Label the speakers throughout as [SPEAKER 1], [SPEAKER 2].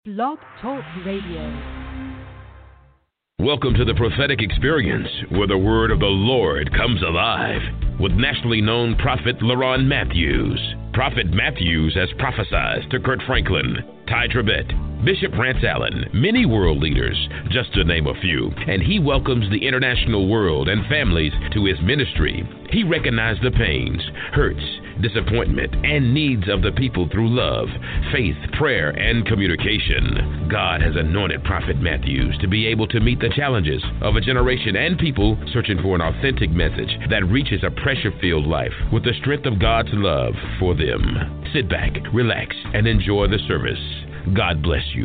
[SPEAKER 1] Blog Talk Radio.
[SPEAKER 2] Welcome to the prophetic experience where the word of the Lord comes alive with nationally known prophet LaRon Matthews. Prophet Matthews has prophesied to Kurt Franklin, Ty Tribbett, Bishop Rance Allen, many world leaders, just to name a few, and he welcomes the international world and families to his ministry. He recognized the pains, hurts, disappointment, and needs of the people through love, faith, prayer, and communication. God has anointed Prophet Matthews to be able to meet the challenges of a generation and people searching for an authentic message that reaches a pressure-filled life with the strength of God's love for them. Sit back, relax, and enjoy the service. God bless you.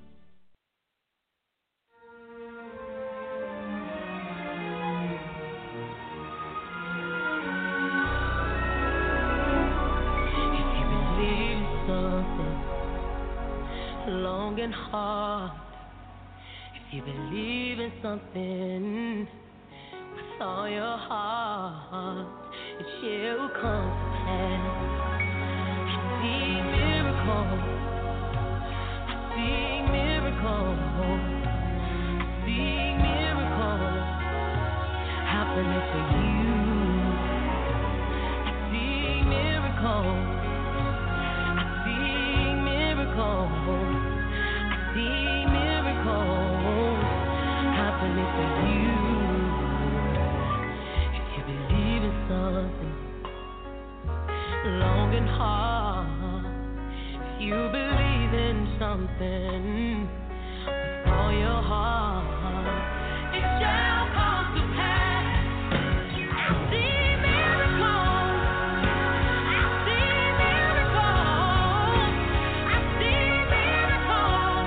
[SPEAKER 3] And hard. If you believe in something with all your heart, it shall come to pass. I see miracles. I see miracles. I see miracles happening for you. I see miracles. I see miracles. See miracles happening for you. If you believe in something long and hard, if you believe in something with all your heart, it shall come to pass. I see miracles. I see miracles. I see miracles.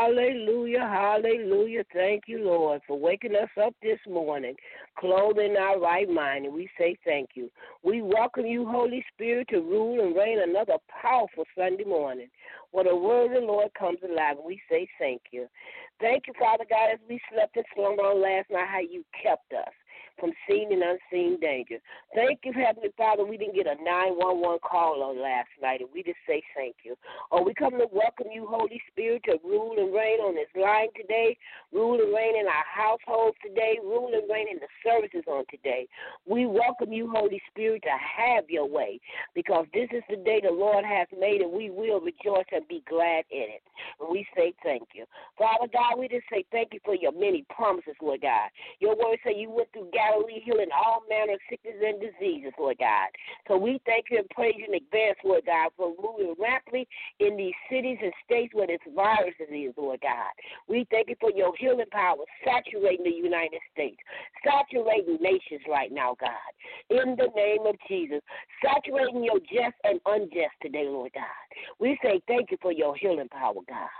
[SPEAKER 4] Hallelujah, hallelujah. Thank you, Lord, for waking us up this morning, clothing our right mind, and we say thank you. We welcome you, Holy Spirit, to rule and reign another powerful Sunday morning. When the word of the Lord comes alive, and we say thank you. Thank you, Father God, as we slept and slumber on last night, how you kept us from seen and unseen danger. Thank you, Heavenly Father, we didn't get a 911 call on last night, and we just say thank you. Oh, we come to welcome you, Holy Spirit, to rule and reign on this line today, rule and reign in our households today, rule and reign in the services on today. We welcome you, Holy Spirit, to have your way, because this is the day the Lord has made, and we will rejoice and be glad in it. And we say thank you. Father God, we just say thank you for your many promises, Lord God. Your word say you went through Galilee, healing all manner of sickness and diseases, Lord God. So we thank you and praise you in advance, Lord God, for moving rapidly in these cities and states where this virus is, Lord God. We thank you for your healing power saturating the United States, saturating nations right now, God. In the name of Jesus, saturating your just and unjust today, Lord God. We say thank you for your healing power, God.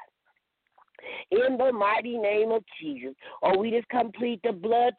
[SPEAKER 4] In the mighty name of Jesus. Oh, we just complete the blood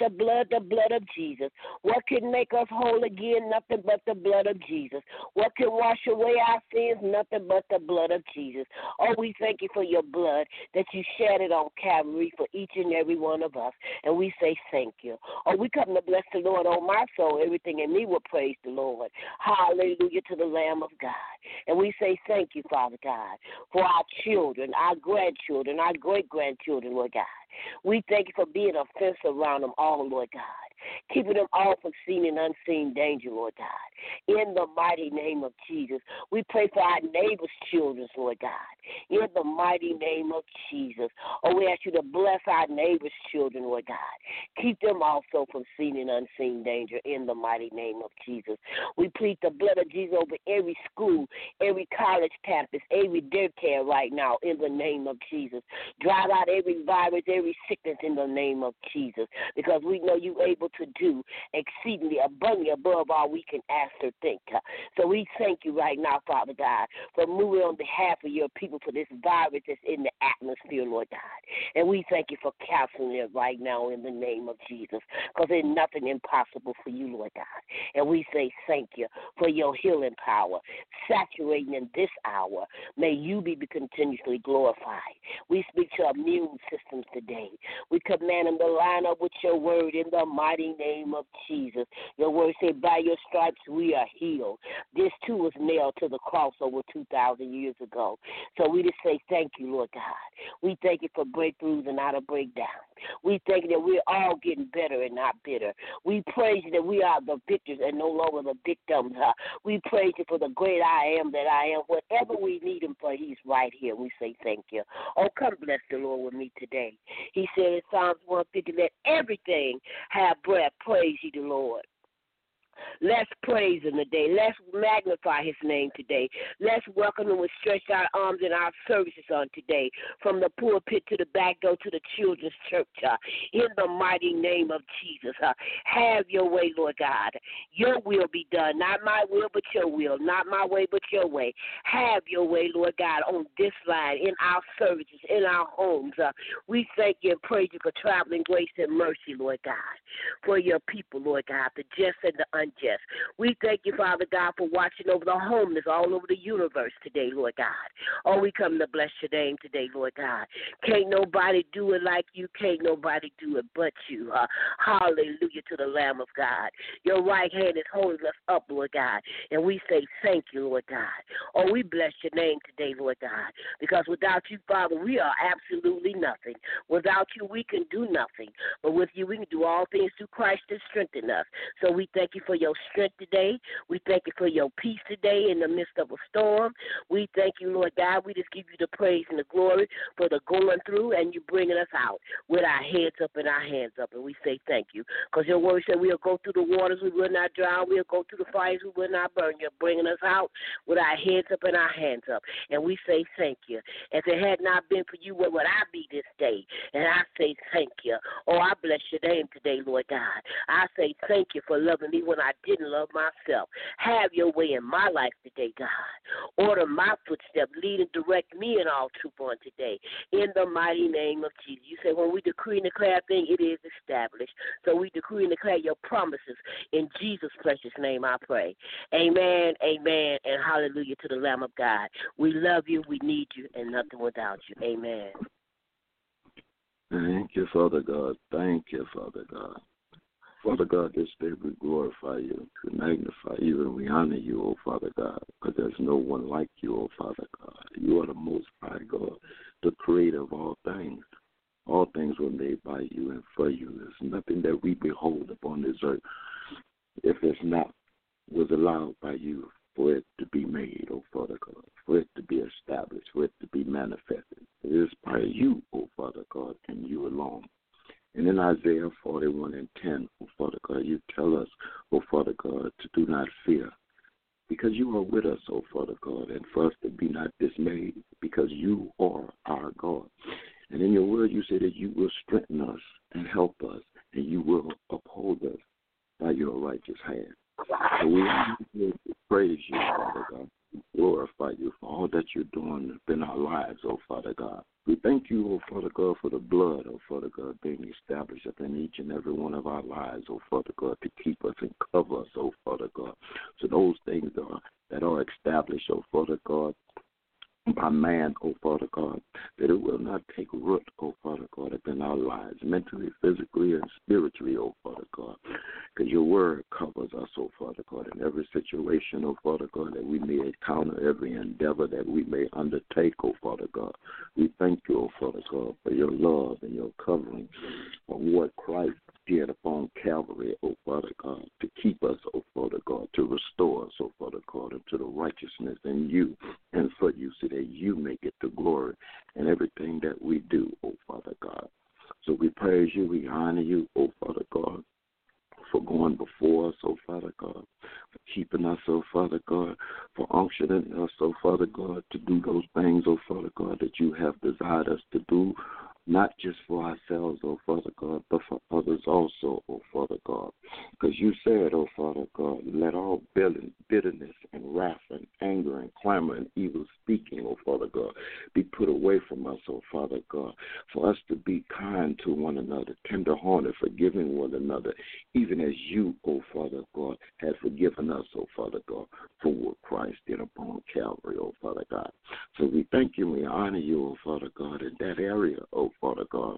[SPEAKER 4] of Jesus. What can make us whole again? Nothing but the blood of Jesus. What can wash away our sins? Nothing but the blood of Jesus. Oh, we thank you for your blood that you shed it on Calvary for each and every one of us. And we say thank you. Oh, we come to bless the Lord, oh my soul. Everything in me will praise the Lord. Hallelujah to the Lamb of God. And we say thank you, Father God, for our children, our grandchildren, our great-grandchildren, Lord God. We thank you for being a fence around them all, Lord God, keeping them all from seen and unseen danger, Lord God. In the mighty name of Jesus, we pray for our neighbors' children, Lord God. In the mighty name of Jesus. Oh, we ask you to bless our neighbors' children, Lord God. Keep them also from seen and unseen danger in the mighty name of Jesus. We plead the blood of Jesus over every school, every college campus, every daycare right now in the name of Jesus. Drive out every virus, every sickness in the name of Jesus, because we know you're able to do exceedingly abundantly above all we can ask or think. So we thank you right now, Father God, for moving on behalf of your people for this virus that's in the atmosphere, Lord God. And we thank you for counseling it right now in the name of Jesus, because there's nothing impossible for you, Lord God. And we say thank you for your healing power saturating in this hour. May you be continuously glorified. We speak to our immune systems today. We command them to line up with your word in the mighty name of Jesus. Your word said, by your stripes we are healed. This too was nailed to the cross over 2,000 years ago. So we just say thank you, Lord God. We thank you for breakthroughs and not a breakdown. We thank you that we're all getting better and not bitter. We praise you that we are the victors and no longer the victims. We praise you for the great I am that I am. Whatever we need him for, he's right here. We say thank you. Oh, come bless the Lord with me today. He said in Psalms 150, let everything have breath. Praise ye the Lord. Let's praise him today. Let's magnify his name today. Let's welcome him with stretched out arms in our services on today, from the pulpit to the back door to the children's church, in the mighty name of Jesus. Have your way, Lord God. Your will be done. Not my will, but your will. Not my way, but your way. Have your way, Lord God, on this line, in our services, in our homes. We thank you and praise you for traveling grace and mercy, Lord God, for your people, Lord God, the just and the unjust. We thank you, Father God, for watching over the homeless all over the universe today, Lord God. Oh, we come to bless your name today, Lord God. Can't nobody do it like you. Can't nobody do it but you. Hallelujah to the Lamb of God. Your right hand is holding us up, Lord God, and we say thank you, Lord God. Oh, we bless your name today, Lord God, because without you, Father, we are absolutely nothing. Without you, we can do nothing, but with you, we can do all things through Christ that strengthen us. So we thank you for your strength today. We thank you for your peace today in the midst of a storm. We thank you, Lord God. We just give you the praise and the glory for the going through and you bringing us out with our heads up and our hands up. And we say thank you, because your word said we'll go through the waters, we will not drown. We'll go through the fires, we will not burn. You're bringing us out with our heads up and our hands up. And we say thank you. If it had not been for you, where would I be this day? And I say thank you. Oh, I bless your name today, Lord God. I say thank you for loving me when I I didn't love myself. Have your way in my life today, God. Order my footsteps. Lead and direct me in all truth on today. In the mighty name of Jesus. You say when we decree and declare a thing, it is established. So we decree and declare your promises. In Jesus' precious name I pray. Amen, amen, and hallelujah to the Lamb of God. We love you, we need you, and nothing without you. Amen.
[SPEAKER 5] Thank you, Father God. Thank you, Father God. Father God, this day we glorify you, we magnify you, and we honor you, O Father God, because there's no one like you, O Father God. You are the Most High God, the creator of all things. All things were made by you and for you. There's nothing that we behold upon this earth, if it's not, was allowed by you for it to be made, O Father God, for it to be established, for it to be manifested. It is by you, O Father God, and you alone. And in Isaiah 41:10, O Father God, you tell us, O Father God, to do not fear, because you are with us, O Father God, and for us to be not dismayed, because you are our God. And in your word, you say that you will strengthen us and help us, and you will uphold us by your righteous hand. So we praise you, Father God. We glorify you for all that you're doing in our lives, oh Father God. We thank you, oh Father God, for the blood, oh Father God, being established upon each and every one of our lives, oh Father God, to keep us and cover us, oh Father God. So those things that are established, oh Father God, by man, oh Father God, that it will not take root, oh Father God, in our lives, mentally, physically, and spiritually, oh Father God, because your word covers us, oh Father God, in every situation, oh Father God, that we may encounter, every endeavor that we may undertake, oh Father God. We thank you, oh Father God, for your love and your covering of what Christ did upon Calvary, oh Father God, to keep us, oh Father God, to restore us, oh Father God, into the righteousness in you and for you, so that you may get the glory in everything that we do, oh Father God. So we praise you, we honor you, oh Father God, for going before us, oh Father God, for keeping us, oh Father God, for unctioning us, oh Father God, to do those things, oh Father God, that you have desired us to do, not just for ourselves, oh Father God, but for others also, oh Father God. Because you said, oh Father God, let all bitterness and wrath and anger and clamor and evil speaking, oh Father God, be put away from us, oh Father God, for us to be kind to one another, tender-hearted, forgiving one another, even as you, oh Father God, have forgiven us, oh Father God, for what Christ did upon Calvary, oh Father God. So we thank you, we honor you, oh Father God, in that area, oh Father God,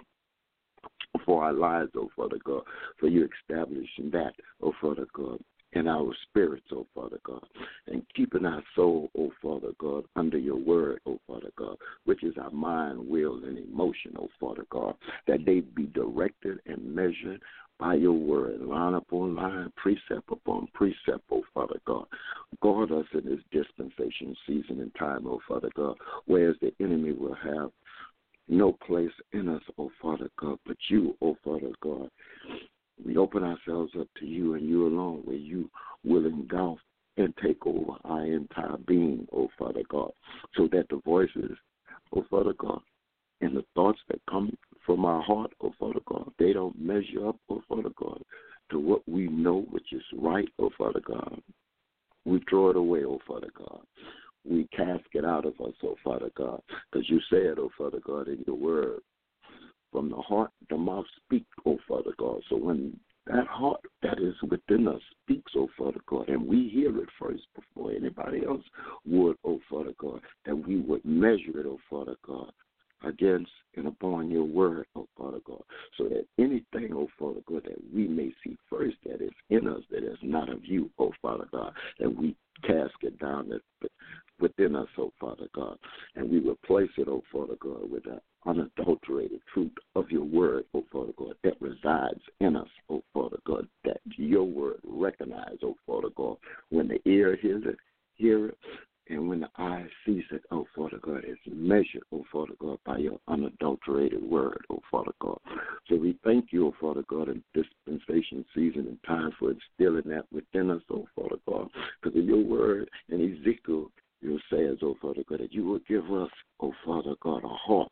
[SPEAKER 5] for our lives, oh Father God, for you establishing that, oh Father God, in our spirits, oh Father God, and keeping our soul, oh Father God, under your word, oh Father God, which is our mind, will, and emotion, oh Father God, that they be directed and measured by your word, line upon line, precept upon precept, oh Father God. Guard us in this dispensation, season, and time, oh Father God, whereas the enemy will have no place in us, oh Father God, but you, oh Father God. We open ourselves up to you and you alone, where you will engulf and take over our entire being, oh Father God, so that the voices, oh Father God, and the thoughts that come from our heart, oh Father God, they don't measure up, oh Father God, to what we know which is right, oh Father God. We throw it away, oh Father God. We cast it out of us, oh Father God, because you said, oh Father God, in your word, from the heart, the mouth speak, oh Father God. So when that heart that is within us speaks, oh Father God, and we hear it first before anybody else would, oh Father God, that we would measure it, oh Father God, against and upon your word, oh Father God, so that anything, oh Father God, that we may see first that is in us that is not of you, oh Father God, that we cast it down within us, oh Father God, and we replace it, oh Father God, with the unadulterated truth of your word, oh Father God, that resides in us, oh Father God, that your word recognize, oh Father God, when the ear hears it, hear it, and when the eye sees it, oh Father God, it's measured, oh Father God, by your unadulterated word, oh Father God. So we thank you, oh Father God, in dispensation season and time for instilling that within us, oh Father God, because in your word in Ezekiel, you says, oh Father God, that you will give us, oh Father God, a heart,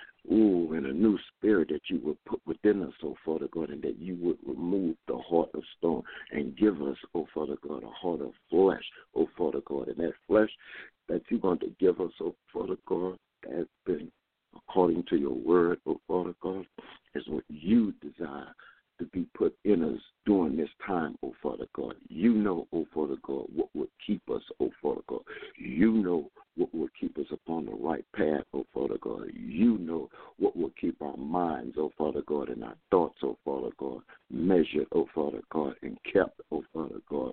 [SPEAKER 5] and a new spirit that you would put within us, oh Father God, and that you would remove the heart of stone and give us, oh Father God, and that flesh that you're going to give us, oh Father God, has been according to your word, oh Father God, is what you desire to be put in us during this time, oh Father God. You know, oh Father God, what would keep us, oh Father God. You know what will keep us upon the right path, oh Father God. You know what will keep our minds, oh Father God, and our thoughts, oh Father God, measured, oh Father God, and kept, oh Father God,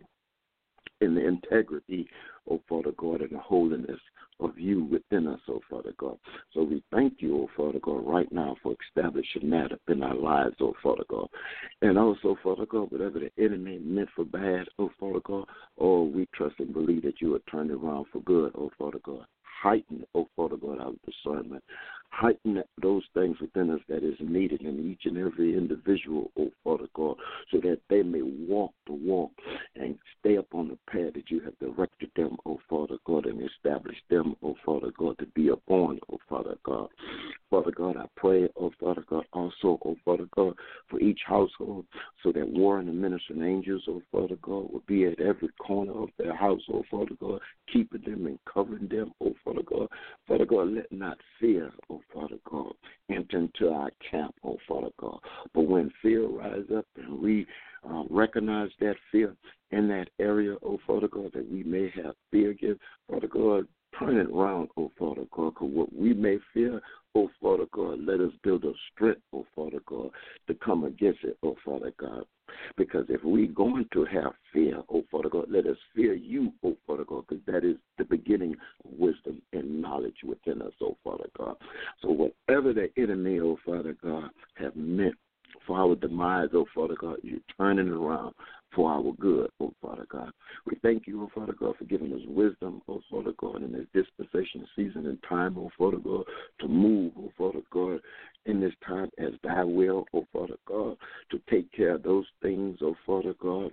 [SPEAKER 5] in the integrity, oh Father God, and the holiness of you within us, oh Father God. So we thank you, oh Father God, right now for establishing that up in our lives, oh Father God. And also, Father God, whatever the enemy meant for bad, oh Father God, oh, we trust and believe that you will turn it around for good, oh Father God. Heighten, oh Father God, our discernment. Heighten those things within us that is needed in each and every individual, oh Father God, so that they may walk the walk and stay upon the path that you have directed them, oh Father God, and establish them, oh Father God, to be upon, oh Father God. Father God, I pray, oh Father God, also, oh Father God, for each household, so that warring and ministering angels, oh Father God, will be at every corner of their house, oh Father God, keeping them and covering them, oh Father God. Father God, let not fear, oh Father God, enter into our camp, oh Father God. But when fear rises up and we recognize that fear in that area, oh Father God, that we may have fear again, Father God, turn it around, oh Father God, because what we may fear, oh Father God, let us build a strength, oh Father God, to come against it, oh Father God. Because if we're going to have fear, oh Father God, let us fear you, oh Father God, because that is the beginning of wisdom and knowledge within us, oh Father God. So whatever the enemy, oh Father God, have meant for our demise, oh Father God, you're turning it around for our good, oh Father God. We thank you, oh Father God, for giving us wisdom, oh Father God, in this dispensation, season, and time, oh Father God, to move, oh Father God, in this time as thy will, oh Father God, to take care of those things, oh Father God,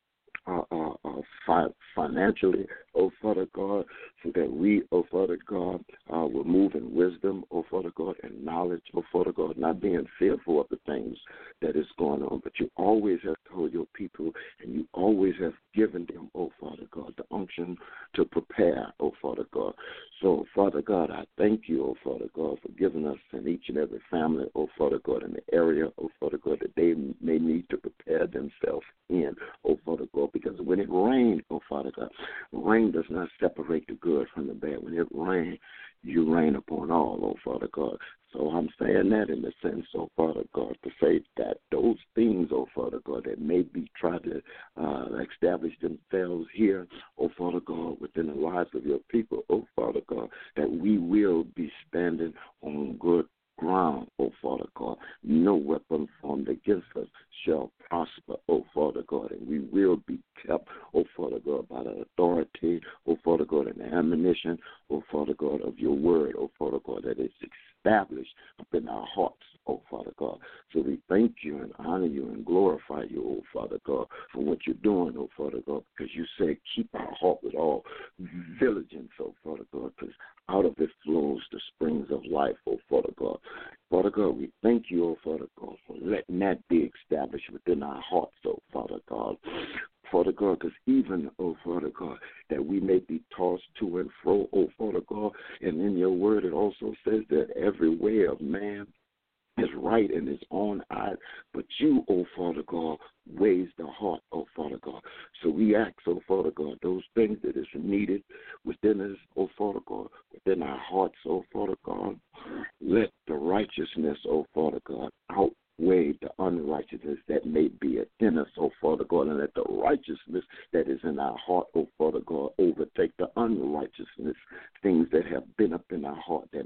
[SPEAKER 5] financially, oh Father God, so that we, oh Father God, will move in wisdom, oh Father God, and knowledge, oh Father God, not being fearful of the things that is going on, but you always have told your people, and you always have given them, oh Father God, the unction to prepare, oh Father God. So, Father God, I thank you, oh Father God, for giving us in each and every family, oh Father God, in the area, oh Father God, that they may need to prepare themselves in, oh Father God, because when it rains, oh Father God, rain does not separate the good from the bad. When it rains, you rain upon all, oh Father God. So I'm saying that in the sense, oh Father God, to say that those things, oh Father God, that may be trying to establish themselves here, oh Father God, within the lives of your people, oh Father God, that we will be standing on good ground, oh Father God. No weapon formed against us shall prosper, oh Father God, and we will be kept, oh Father God, by the authority, oh Father God, and the ammunition, oh Father God, of your word, oh Father God, that is established up in our hearts, oh Father God. So we thank you and honor you and glorify you, oh Father God, for what you're doing, oh Father God, because you said keep our heart with all diligence, oh Father God, because out of it flows the springs of life, oh Father God. Father God, we thank you, oh Father God, for letting that be established within our hearts, oh Father God. Father God, because even, oh Father God, that we may be tossed to and fro, oh Father God, and in your word it also says that every way of man is right in his own eyes, but you, oh Father God, weighs the heart, oh Father God. So we ask, oh Father God, those things that is needed within us, oh Father God, within our hearts, oh Father God, let the righteousness, oh Father God, outweigh the unrighteousness that may be in us, oh Father God, and let the righteousness that is in our heart, oh Father God, overtake the unrighteousness, things that have been up in our heart that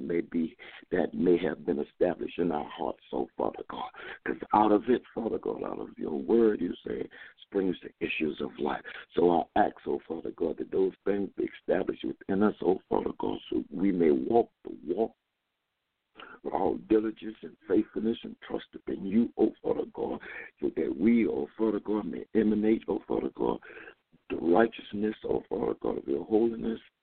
[SPEAKER 5] may have been established in our hearts, oh Father God. Because out of it, Father God, out of your word, you say, springs the issues of life. So I ask, oh Father God, that those things be established within us, oh Father God, so we may walk the walk with all diligence and faithfulness and trust in you, oh Father God, so that we, oh Father God, may emanate, oh Father God, the righteousness, oh Father God, of your holiness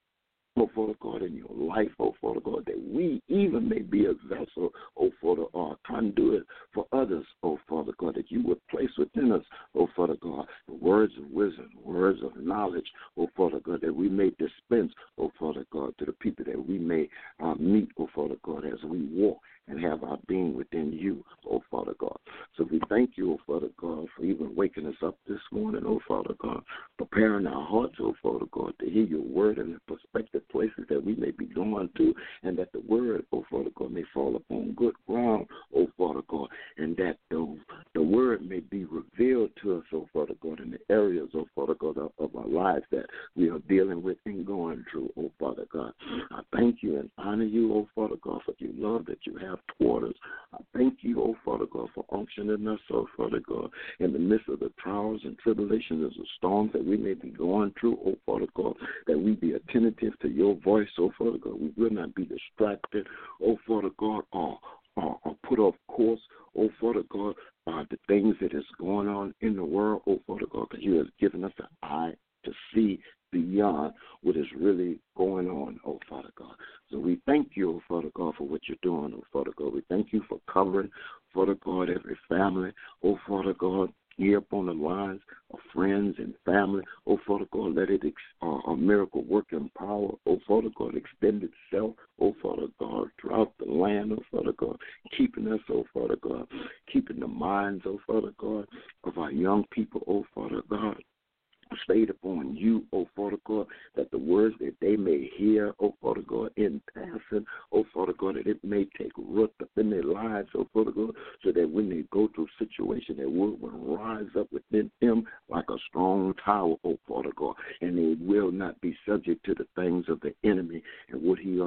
[SPEAKER 5] oh, Father God, in your life, oh, Father God, that we even may be a vessel, oh, Father, or a conduit for others, oh, Father God, that you would place within us, oh, Father God, the words of wisdom, words of knowledge, oh, Father God, that we may dispense, oh, Father God, to the people that we may meet, oh, Father God, as we walk and have our being within you, oh, Father God. So we thank you, oh, Father God, for even waking us up this morning, oh, Father God, preparing our hearts, oh, Father God, to hear your word and the prospective places that we may be going to, and that the word, oh, Father God, may fall upon good ground, oh, Father God, and that the word may be revealed to us, oh, Father God, in the areas, oh, Father God, of our lives that we are dealing with and going through, oh, Father God. I thank you and honor you, oh, Father God, for your love that you have toward us. I thank you, oh, Father God, for unctioning us, oh, Father God, in the midst of the trials and tribulations and the storms that we may be going through, oh, Father God, that we be attentive to your voice, oh, Father God. We will not be distracted, oh, Father God, or put off course, oh, Father God, the things that is going on in the world, oh, Father God, because you have given us an eye to see beyond what is really going on, oh, Father God. So we thank you, oh, Father God, for what you're doing, oh, Father God. We thank you for covering, Father God, every family, oh, Father God, here up on the lines of friends and family, oh, Father God, let it a miracle working power, oh, Father God, extend itself, oh, Father God, throughout the land, oh, Father God, keeping us, oh, Father God, keeping the minds, oh, Father God, of our young people, oh, Father God, stayed upon you, oh, Father God, that the words that they may hear, oh, Father God, in passing, oh, Father God, that it may take root up in their lives, oh, Father God, so that when they go through situations, that word will rise up within them like a strong tower, oh, Father God, and they will not be subject to the things of the enemy and what he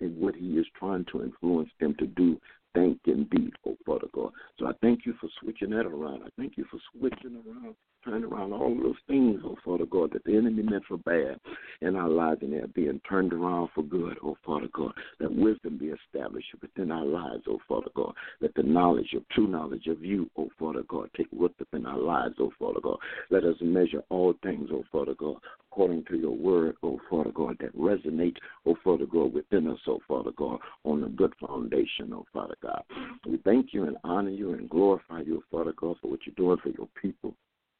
[SPEAKER 5] is trying to influence them to do, think, and be, oh, Father God. So I thank you for switching that around. I thank you for switching around, turning around all of those things, oh, Father God, that the enemy meant for bad in our lives, and they're being turned around for good, oh, Father God. Let wisdom be established within our lives, oh, Father God. Let the true knowledge of you, oh, Father God, take root within our lives, oh, Father God. Let us measure all things, oh, Father God, according to your word, oh, Father God, that resonates, oh, Father God, within us, oh, Father God, on a good foundation, oh, Father God. We thank you and honor you and glorify you, Father God, for what you're doing for your people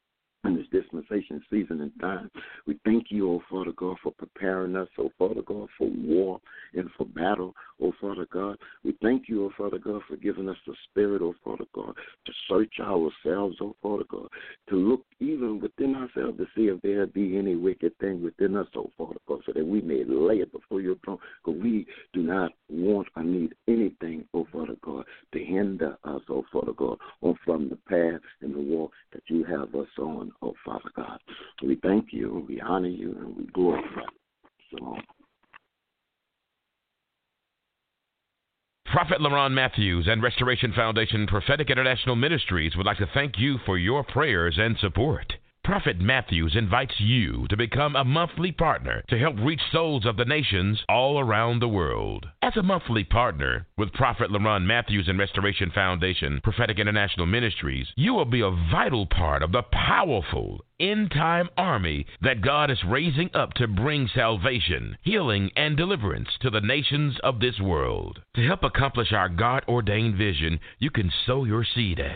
[SPEAKER 5] in this dispensation season and time. We thank you, oh, Father God, for preparing us, oh, Father God, for war and for battle, oh, Father God. We thank you, oh, Father God, for giving us the spirit, oh, Father God, to search ourselves, oh, Father God, to look even within ourselves to see if there be any wicked thing within us, oh, Father God, so that we may lay it before your throne, because we do not want or need anything, oh, Father God, to hinder us, oh, Father God, on from the path and the walk that you have us on, oh, Father God. We thank you, we honor you, and we glorify you. Shalom.
[SPEAKER 2] Prophet LaRon Matthews and Restoration Foundation Prophetic International Ministries would like to thank you for your prayers and support. Prophet Matthews invites you to become a monthly partner to help reach souls of the nations all around the world. As a monthly partner with Prophet LaRon Matthews and Restoration Foundation Prophetic International Ministries, you will be a vital part of the powerful end-time army that God is raising up to bring salvation, healing, and deliverance to the nations of this world. To help accomplish our God-ordained vision, you can sow your seed at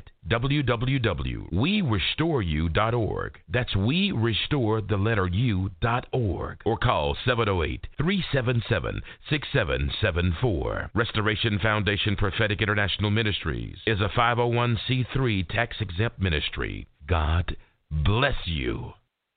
[SPEAKER 2] www.werestoreyou.org. That's WeRestore.org. Or call 708-377-6774. Restoration Foundation Prophetic International Ministries is a 501c3 tax-exempt ministry. God bless you.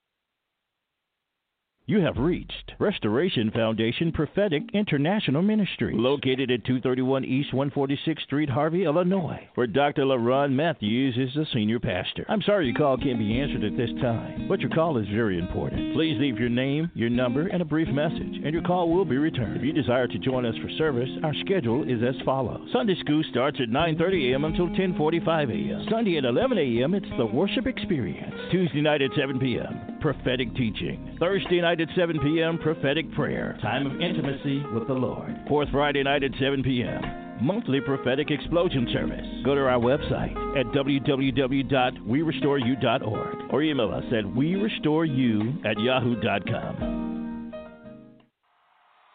[SPEAKER 6] You have reached Restoration Foundation Prophetic International Ministry, located at 231 East 146th Street, Harvey, Illinois, where Dr. LaRon Matthews is the senior pastor. I'm sorry your call can't be answered at this time, but your call is very important. Please leave your name, your number, and a brief message, and your call will be returned. If you desire to join us for service, our schedule is as follows. Sunday school starts at 9:30 a.m. until 10:45 a.m. Sunday at 11 a.m., it's the worship experience. Tuesday night at 7 p.m., prophetic teaching. Thursday night at 7 p.m., prophetic prayer, time of intimacy with the Lord. Fourth Friday night at 7 p.m., monthly prophetic explosion service. Go to our website at www.werestoreyou.org or email us at werestoreyou@yahoo.com.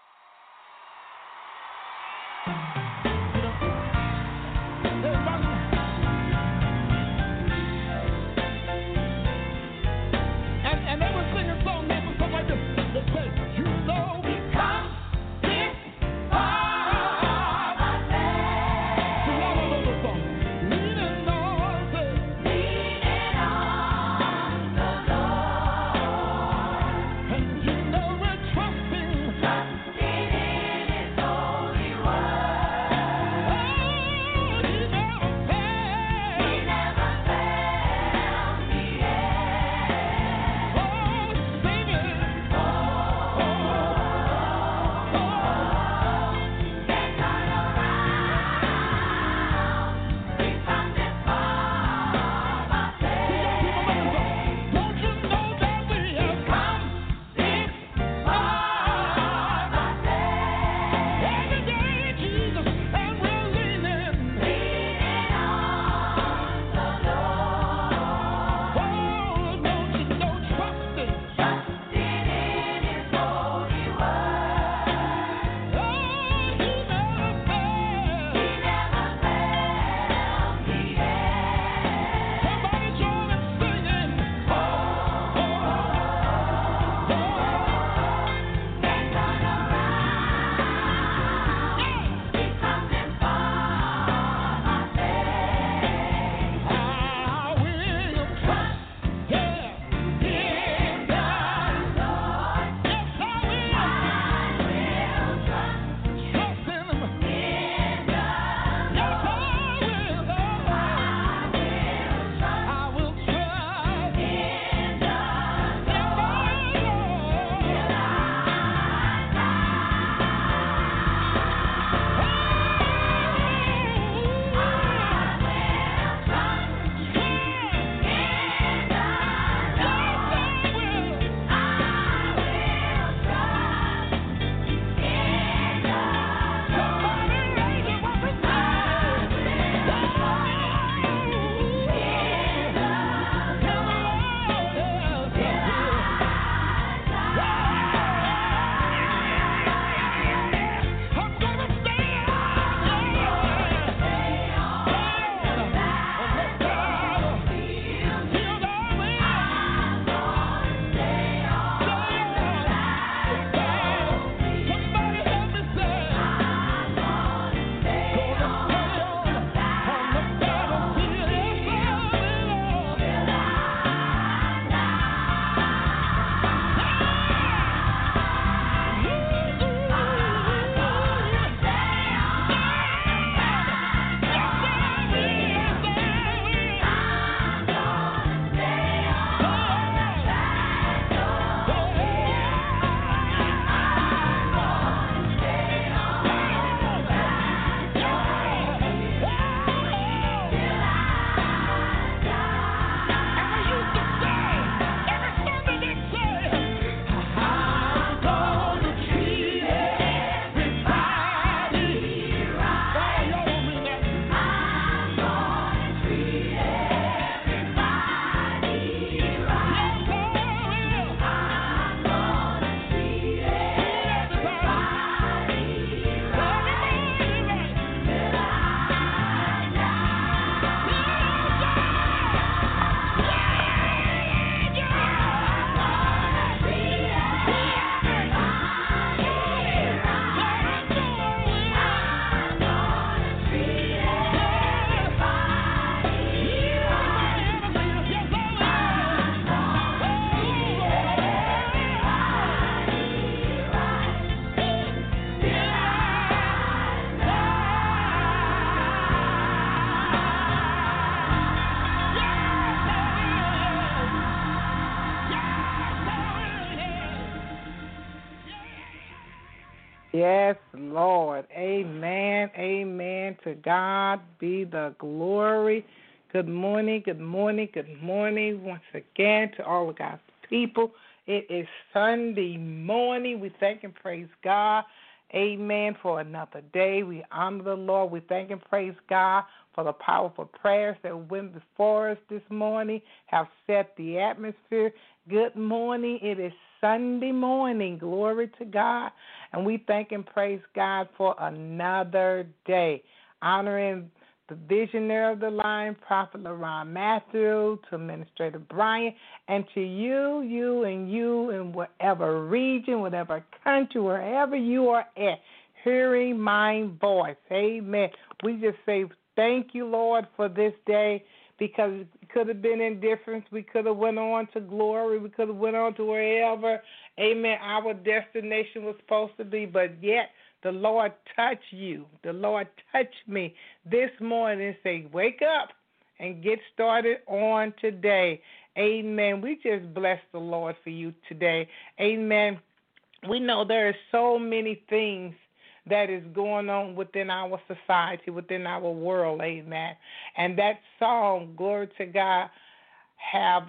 [SPEAKER 7] Yes, Lord. Amen. Amen. To God be the glory. Good morning, good morning, good morning once again to all of God's people. It is Sunday morning. We thank and praise God. Amen. For another day. We honor the Lord. We thank and praise God for the powerful prayers that went before us this morning, have set the atmosphere. Good morning. It is Sunday morning. Glory to God. And we thank and praise God for another day, honoring the visionary of the line, Prophet LaRon Matthews, to Administrator Brian, and to you in whatever region, whatever country, wherever you are at, hearing my voice. Amen. We just say thank you, Lord, for this day, because it could have been indifference. We could have went on to glory. We could have went on to wherever, amen, our destination was supposed to be, but yet the Lord touched you. The Lord touched me this morning and say, wake up and get started on today. Amen. We just bless the Lord for you today. Amen. We know there are so many things that is going on within our society, within our world. Amen. And that song, Glory to God, have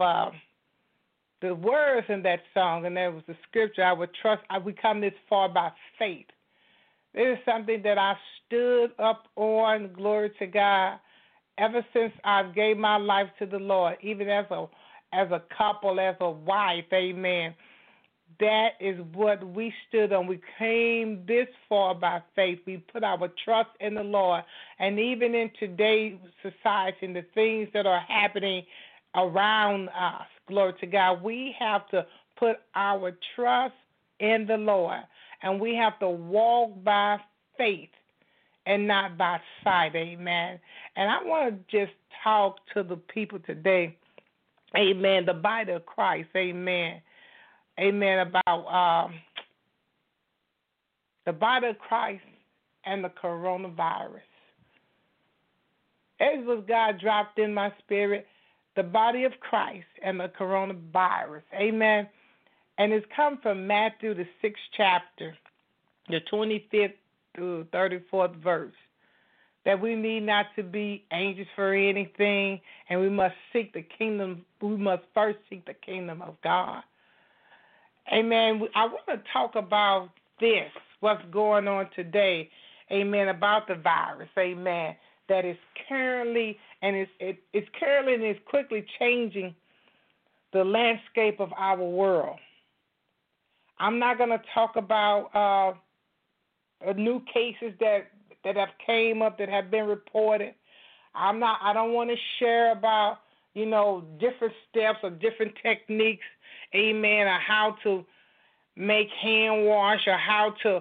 [SPEAKER 7] the words in that song, and that was the scripture, I would trust, we come this far by faith. It is something that I stood up on, glory to God, ever since I gave my life to the Lord, even as a couple, as a wife, amen. That is what we stood on. We came this far by faith. We put our trust in the Lord. And even in today's society and the things that are happening around us, glory to God, we have to put our trust in the Lord. And we have to walk by faith and not by sight, amen. And I want to just talk to the people today, amen, the body of Christ, amen, amen, about the body of Christ and the coronavirus. As was God dropped in my spirit, the body of Christ and the coronavirus, amen. And it's come from Matthew, the 6th chapter, the 25th through 34th verse, that we need not to be anxious for anything, and we must seek the kingdom. We must first seek the kingdom of God. Amen. I want to talk about this, what's going on today, amen, about the virus, amen, that is currently, and it's currently and is quickly changing the landscape of our world. I'm not going to talk about new cases that have came up that have been reported. I don't want to share about, different steps or different techniques, amen, or how to make hand wash or how to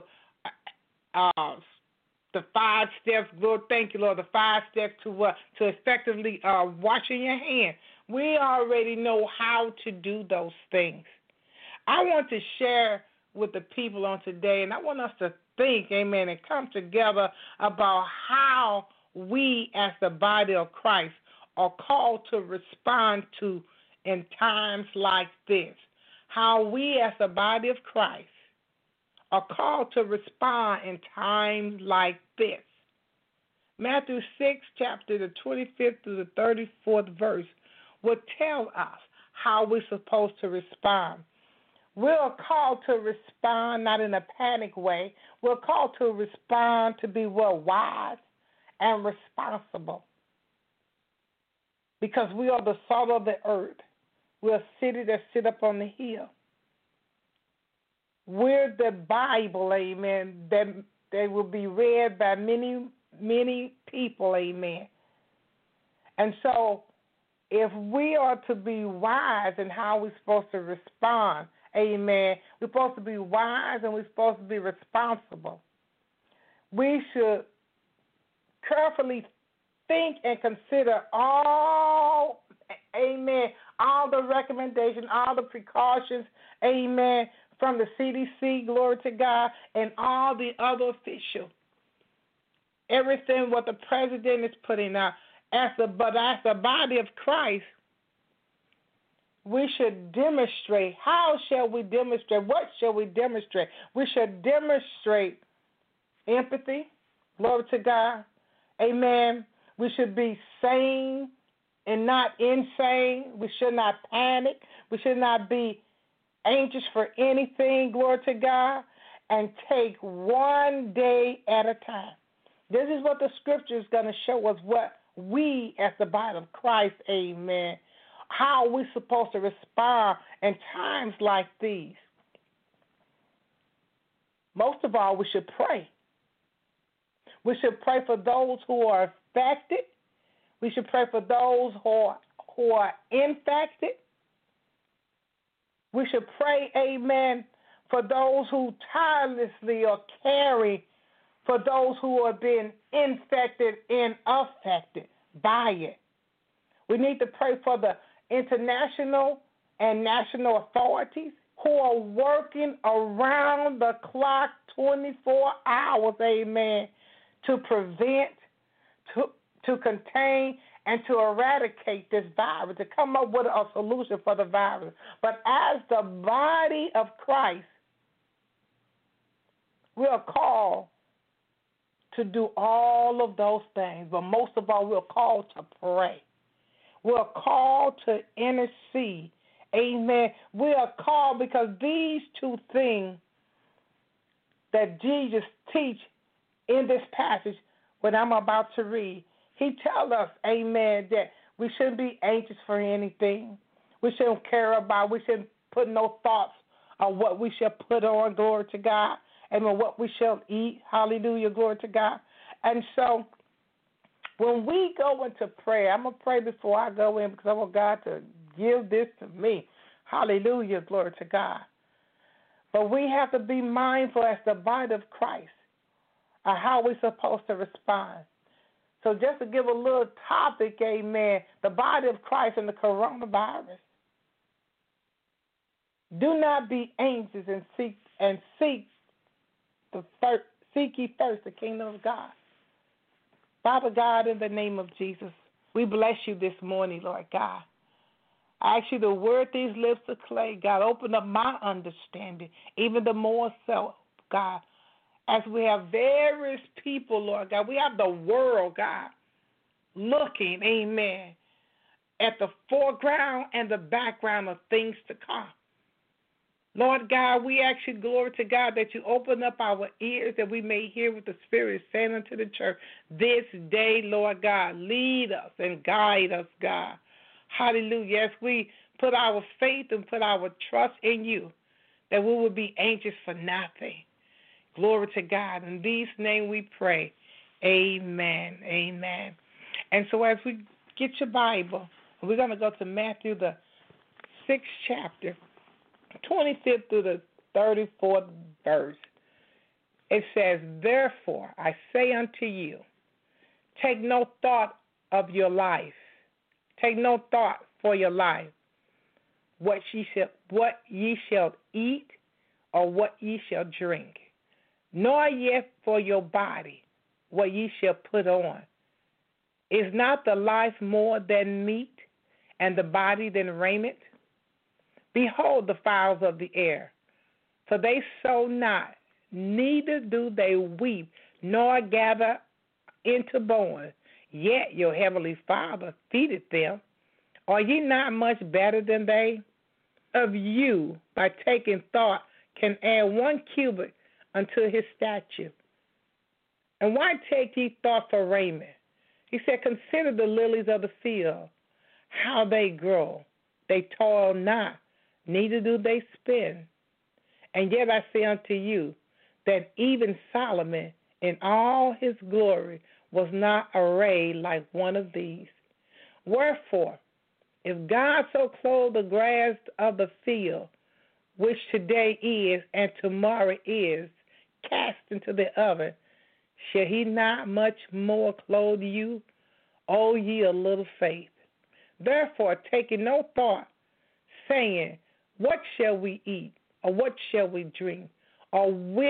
[SPEAKER 7] the 5 steps. Lord, thank you, Lord. The 5 steps to effectively washing your hand. We already know how to do those things. I want to share with the people on today, and I want us to think, amen, and come together about how we as the body of Christ are called to respond to in times like this. How we as the body of Christ are called to respond in times like this. Matthew 6, chapter the 25th through the 34th verse will tell us how we're supposed to respond. We're called to respond not in a panic way. We're called to respond to be wise and responsible, because we are the salt of the earth. We're a city that sit up on the hill. We're the Bible, amen, that will be read by many, many people, amen. And so if we are to be wise in how we're supposed to respond, amen, we're supposed to be wise and we're supposed to be responsible. We should carefully think and consider all, amen, all the recommendations, all the precautions, amen, from the CDC, glory to God, and all the other officials. Everything what the president is putting out. But as the body of Christ, we should demonstrate. How shall we demonstrate? What shall we demonstrate? We should demonstrate empathy. Glory to God. Amen. We should be sane and not insane. We should not panic. We should not be anxious for anything. Glory to God. And take one day at a time. This is what the scripture is going to show us, what we as the body of Christ, amen, how we're supposed to respond in times like these. Most of all, we should pray. We should pray for those who are affected. We should pray for those who are infected. We should pray, amen, for those who tirelessly are caring for those who have been infected and affected by it. We need to pray for the international and national authorities who are working around the clock 24 hours, amen, to prevent, to contain, and to eradicate this virus, to come up with a solution for the virus. But as the body of Christ, we are called to do all of those things, but most of all, we're called to pray. We're called to intercede. Amen. We are called because these two things that Jesus teach in this passage, what I'm about to read, he tells us, amen, that we shouldn't be anxious for anything. We shouldn't care about, we shouldn't put no thoughts on what we shall put on, glory to God, and what we shall eat, hallelujah, glory to God. And so when we go into prayer, I'm going to pray before I go in because I want God to give this to me. Hallelujah, glory to God. But we have to be mindful as the body of Christ of how we're supposed to respond. So just to give a little topic, amen, the body of Christ and the coronavirus. Do not be anxious and seek ye first the kingdom of God. Father God, in the name of Jesus, we bless you this morning, Lord God. I ask you to word these lips of clay, God. Open up my understanding, even the more so, God. As we have various people, Lord God, we have the world, God, looking, amen, at the foreground and the background of things to come. Lord God, we ask you, glory to God, that you open up our ears that we may hear what the Spirit is saying unto the church this day, Lord God. Lead us and guide us, God. Hallelujah. As we put our faith and put our trust in you, that we will be anxious for nothing. Glory to God. In these name we pray. Amen. Amen. And so as we get your Bible, we're going to go to Matthew, the 6th chapter, 25th through the 34th verse. It says, therefore, I say unto you, take no thought of your life. Take no thought for your life, what ye shall eat or what ye shall drink, nor yet for your body, what ye shall put on. Is not the life more than meat, and the body than raiment? Behold the fowls of the air, for they sow not, neither do they weep, nor gather into barns, yet your heavenly Father feedeth them. Are ye not much better than they? Of you, by taking thought, can add 1 cubit unto his stature. And why take ye thought for raiment? He said, consider the lilies of the field, how they grow. They toil not, neither do they spin. And yet I say unto you, that even Solomon in all his glory was not arrayed like one of these. Wherefore, if God so clothe the grass of the field, which today is and tomorrow is cast into the oven, shall he not much more clothe you, O ye of little faith? Therefore, taking no thought, saying, what shall we eat, or what shall we drink, or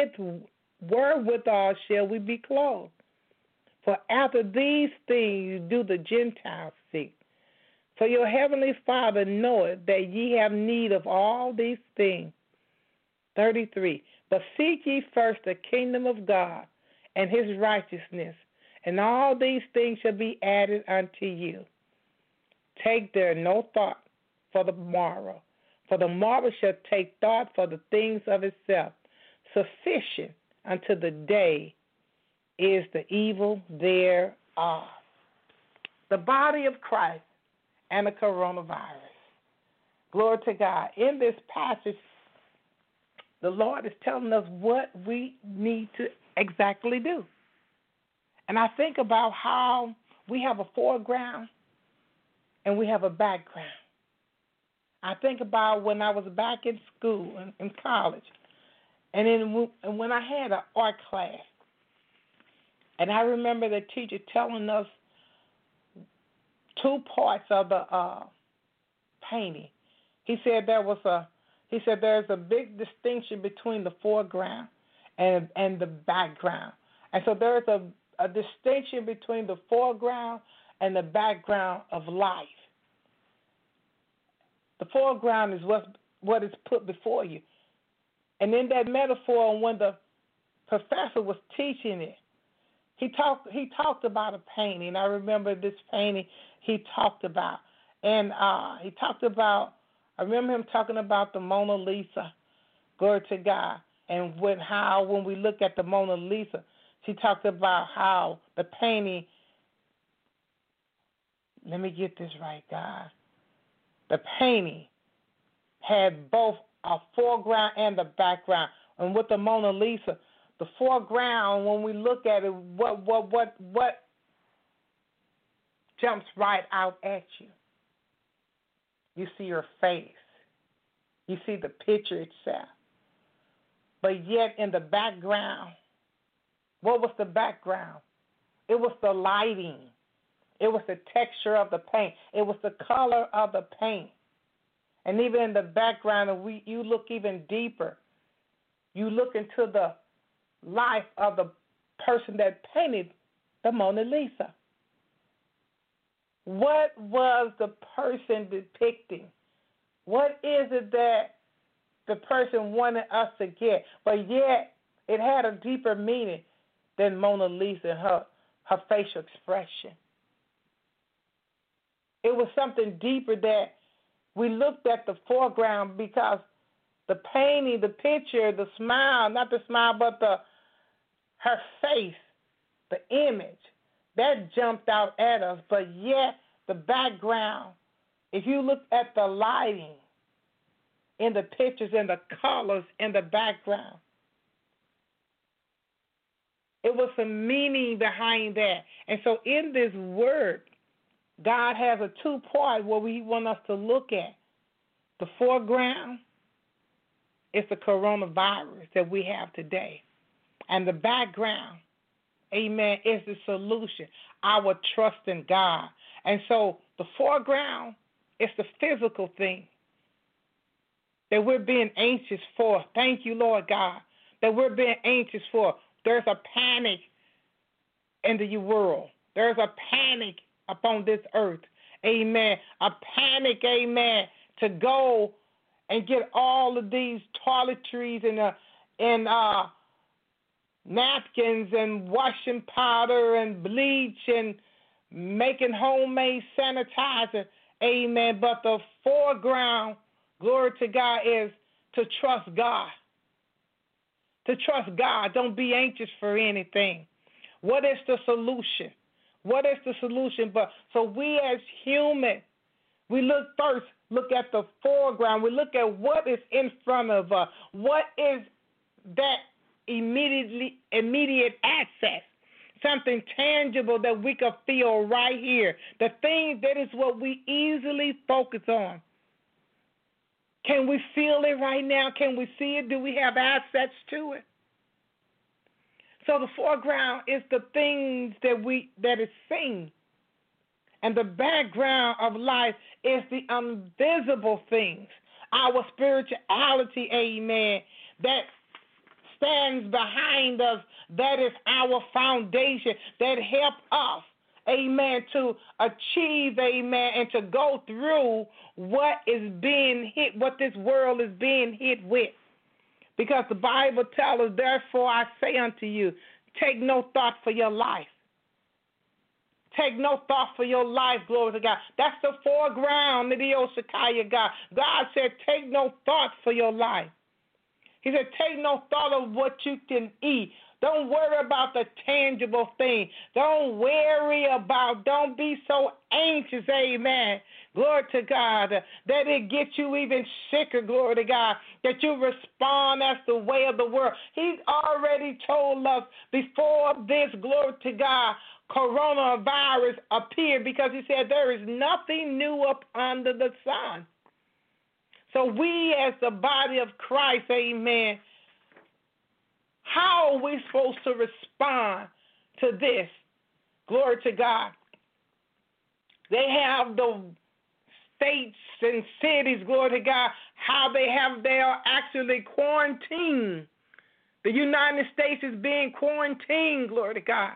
[SPEAKER 7] wherewithal shall we be clothed? For after these things do the Gentiles seek. For your heavenly Father knoweth that ye have need of all these things. 33. But seek ye first the kingdom of God and his righteousness, and all these things shall be added unto you. Take there no thought for the morrow, for the morrow shall take thought for the things of itself. Sufficient unto the day is the evil thereof. The body of Christ and the coronavirus. Glory to God. In this passage, the Lord is telling us what we need to exactly do. And I think about how we have a foreground and we have a background. I think about when I was back in school, in college, and when I had an art class, and I remember the teacher telling us two parts of the painting. He said there's a big distinction between the foreground and the background. And so there's a distinction between the foreground and the background of life. The foreground is what is put before you. And in that metaphor, when the professor was teaching it, he talked about a painting. I remember this painting he talked about. And I remember him talking about the Mona Lisa. Glory to God. And when we look at the Mona Lisa, she talked about how the painting, let me get this right, God. The painting had both a foreground and the background. And with the Mona Lisa, the foreground, when we look at it, what jumps right out at you? You see your face. You see the picture itself. But yet in the background, what was the background? It was the lighting. It was the texture of the paint. It was the color of the paint. And even in the background, you look even deeper. You look into the life of the person that painted the Mona Lisa. What was the person depicting? What is it that the person wanted us to get? But yet, it had a deeper meaning than Mona Lisa and her facial expression. It was something deeper that we looked at the foreground because the painting, the picture, the smile, not the smile, but her face, the image, that jumped out at us. But yet, the background, if you look at the lighting in the pictures and the colors in the background, it was some meaning behind that. And so in this word, God has a two-part where we want us to look at. The foreground is the coronavirus that we have today. And the background, amen, is the solution, our trust in God. And so the foreground is the physical thing that we're being anxious for. Thank you, Lord God, that we're being anxious for. There's a panic in the world. There's a panic upon this earth. Amen. A panic, amen, to go and get all of these toiletries and napkins and washing powder and bleach and making homemade sanitizer. Amen. But the foreground, glory to God, is to trust God. To trust God. Don't be anxious for anything. What is the solution? What is the solution? But so we as human, we look at the foreground. We look at what is in front of us. What is that immediate access? Something tangible that we can feel right here. The thing that is what we easily focus on. Can we feel it right now? Can we see it? Do we have access to it? So the foreground is the things that is seen. And the background of life is the invisible things. Our spirituality, amen, that stands behind us, that is our foundation, that help us, amen, to achieve, amen, and to go through what is being hit, what this world is being hit with. Because the Bible tells us, therefore I say unto you, take no thought for your life. Take no thought for your life, glory to God. That's the foreground of the Oshakaya God. God said, take no thought for your life. He said, take no thought of what you can eat. Don't worry about the tangible thing. Don't be so anxious, amen. Glory to God, that it gets you even sicker, glory to God, that you respond as the way of the world. He's already told us before this, glory to God, coronavirus appeared, because he said there is nothing new up under the sun. So we as the body of Christ, amen, how are we supposed to respond to this? Glory to God. They have the states and cities, glory to God, how they are actually quarantined. The United States is being quarantined, glory to God.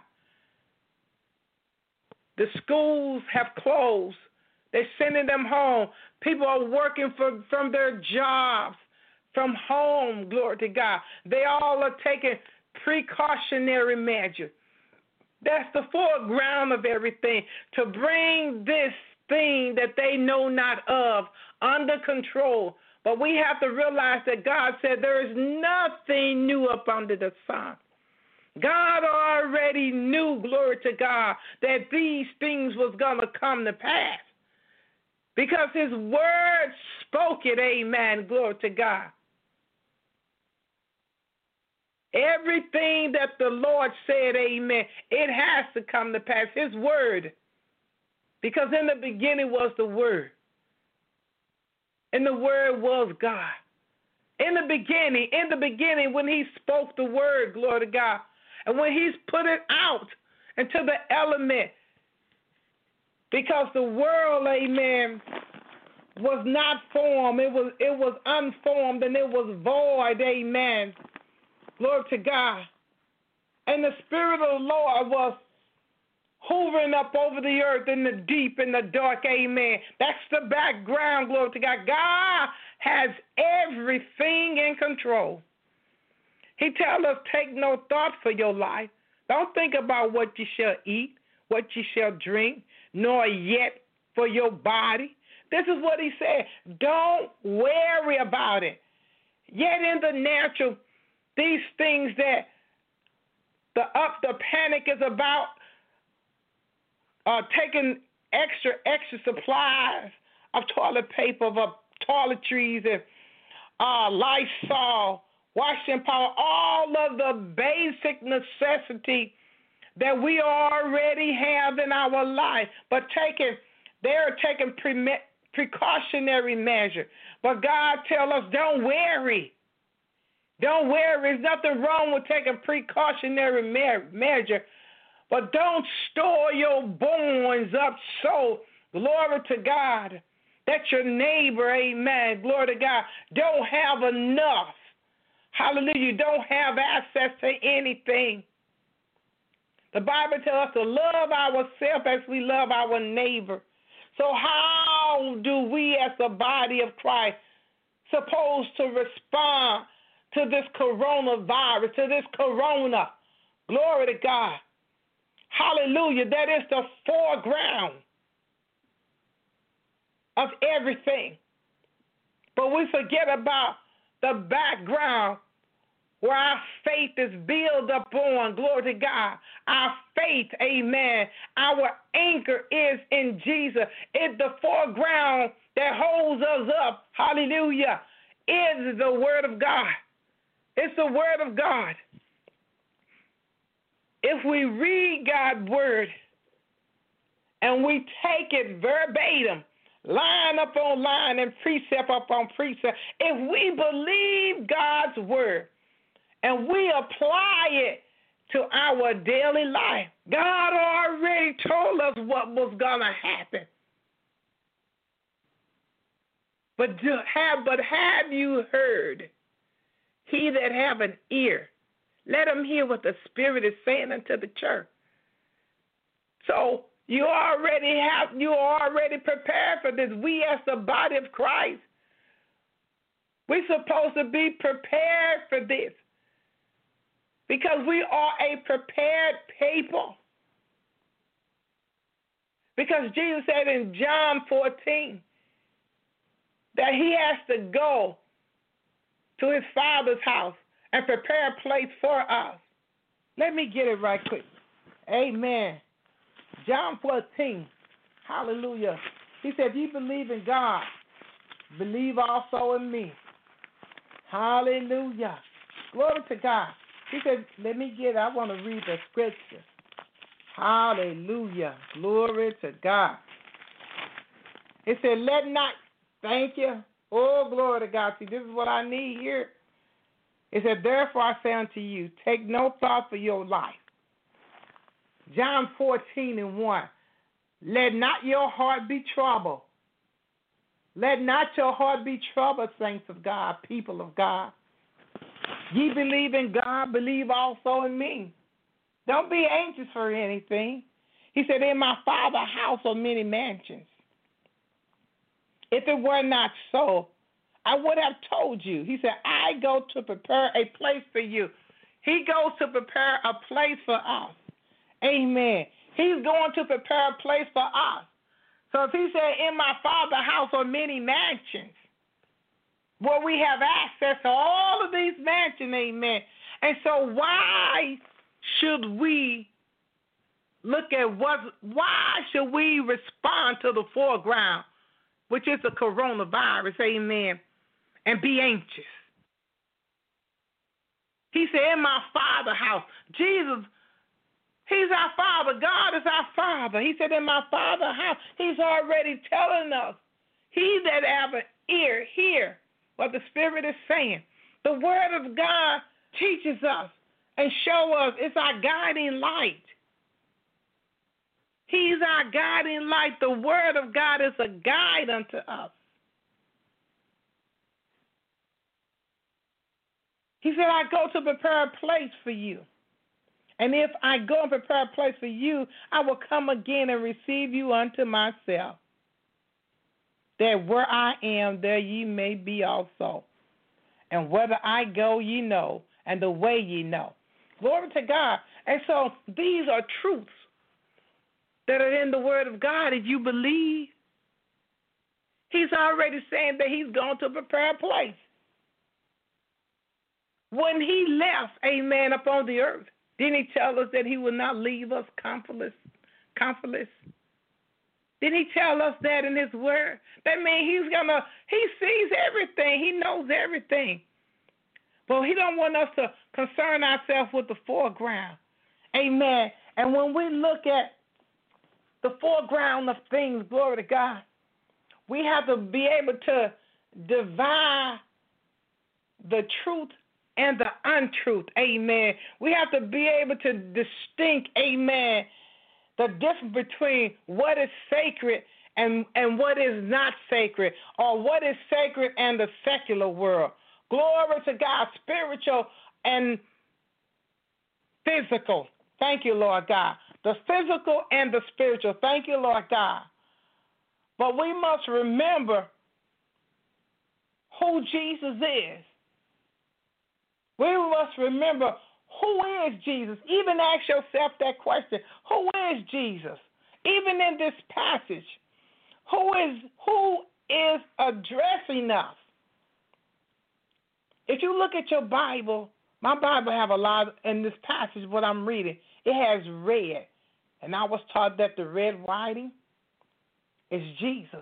[SPEAKER 7] The schools have closed. They're sending them home. People are working from their jobs, from home, glory to God. They all are taking precautionary measures. That's the foreground of everything, to bring this thing that they know not of under control. But we have to realize that God said there is nothing new up under the sun. God already knew, glory to God, that these things was going to come to pass, because his word spoke it, amen, glory to God. Everything that the Lord said, amen, it has to come to pass, his word, because in the beginning was the word, and the word was God. In the beginning, when he spoke the word, glory to God, and when he's put it out into the element, because the world, amen, was not formed. It was unformed, and it was void, amen. Glory to God. And the Spirit of the Lord was hovering up over the earth in the deep, in the dark, amen. That's the background, glory to God. God has everything in control. He tells us, take no thought for your life. Don't think about what you shall eat, what you shall drink, nor yet for your body. This is what he said. Don't worry about it. Yet in the natural, these things that the panic is about, taking extra supplies of toilet paper, of toiletries, and Lysol, washing powder, all of the basic necessity that we already have in our life, but they're taking precautionary measure. But God tells us, don't worry. Don't worry. There's nothing wrong with taking precautionary measure, but don't store your bones up so, glory to God, that your neighbor, amen, glory to God, don't have enough. Hallelujah. Don't have access to anything. The Bible tells us to love ourselves as we love our neighbor. So how do we as the body of Christ supposed to respond to this coronavirus, to this corona? Glory to God. Hallelujah. That is the foreground of everything. But we forget about the background where our faith is built upon, glory to God. Our faith, amen, our anchor is in Jesus. It's the foreground that holds us up, hallelujah, is the Word of God. It's the Word of God. If we read God's Word and we take it verbatim, line up on line and precept up on precept, if we believe God's Word, and we apply it to our daily life, God already told us what was going to happen. But have you heard? He that have an ear, let him hear what the Spirit is saying unto the church. So you already prepared for this. We as the body of Christ, we're supposed to be prepared for this. because we are a prepared people. Because Jesus said in John 14 that he has to go to his Father's house and prepare a place for us. Let me get it right quick. Amen. John 14. Hallelujah. He said, if you believe in God, believe also in me. Hallelujah. Glory to God. He said, let me get it. I want to read the scripture. Hallelujah. Glory to God. It said, let not, thank you. Oh, glory to God. See, this is what I need here. It said, therefore I say unto you, take no thought for your life. John 14:1. Let not your heart be troubled. Let not your heart be troubled, saints of God, people of God. Ye believe in God, believe also in me. Don't be anxious for anything. He said, in my Father's house are many mansions. If it were not so, I would have told you. He said, I go to prepare a place for you. He goes to prepare a place for us. Amen. He's going to prepare a place for us. So if he said, in my Father's house are many mansions, where we have access to all of these mansions, amen. And so why should we why should we respond to the foreground, which is the coronavirus, amen, and be anxious? He said, in my Father's house, Jesus, he's our Father. God is our Father. He said, in my Father's house, he's already telling us, he that have an ear, hear what the Spirit is saying. The Word of God teaches us and show us it's our guiding light. He's our guiding light. The Word of God is a guide unto us. He said, I go to prepare a place for you. And if I go and prepare a place for you, I will come again and receive you unto myself, that where I am, there ye may be also. And whither I go, ye know, and the way ye know. Glory to God. And so these are truths that are in the Word of God. If you believe, he's already saying that he's going to prepare a place. When he left, amen, upon the earth, didn't he tell us that he will not leave us comfortless? Didn't he tell us that in his word? That means he sees everything. He knows everything. But he don't want us to concern ourselves with the foreground. Amen. And when we look at the foreground of things, glory to God, we have to be able to divide the truth and the untruth. Amen. We have to be able to distinct, amen, the difference between what is sacred and what is not sacred, or what is sacred and the secular world. Glory to God, spiritual and physical. Thank you, Lord God. The physical and the spiritual. Thank you, Lord God. But we must remember who Jesus is. We must remember, who is Jesus? Even ask yourself that question. Who is Jesus? Even in this passage, who is addressing us? If you look at your Bible, my Bible have a lot in this passage, what I'm reading. It has red. And I was taught that the red writing is Jesus.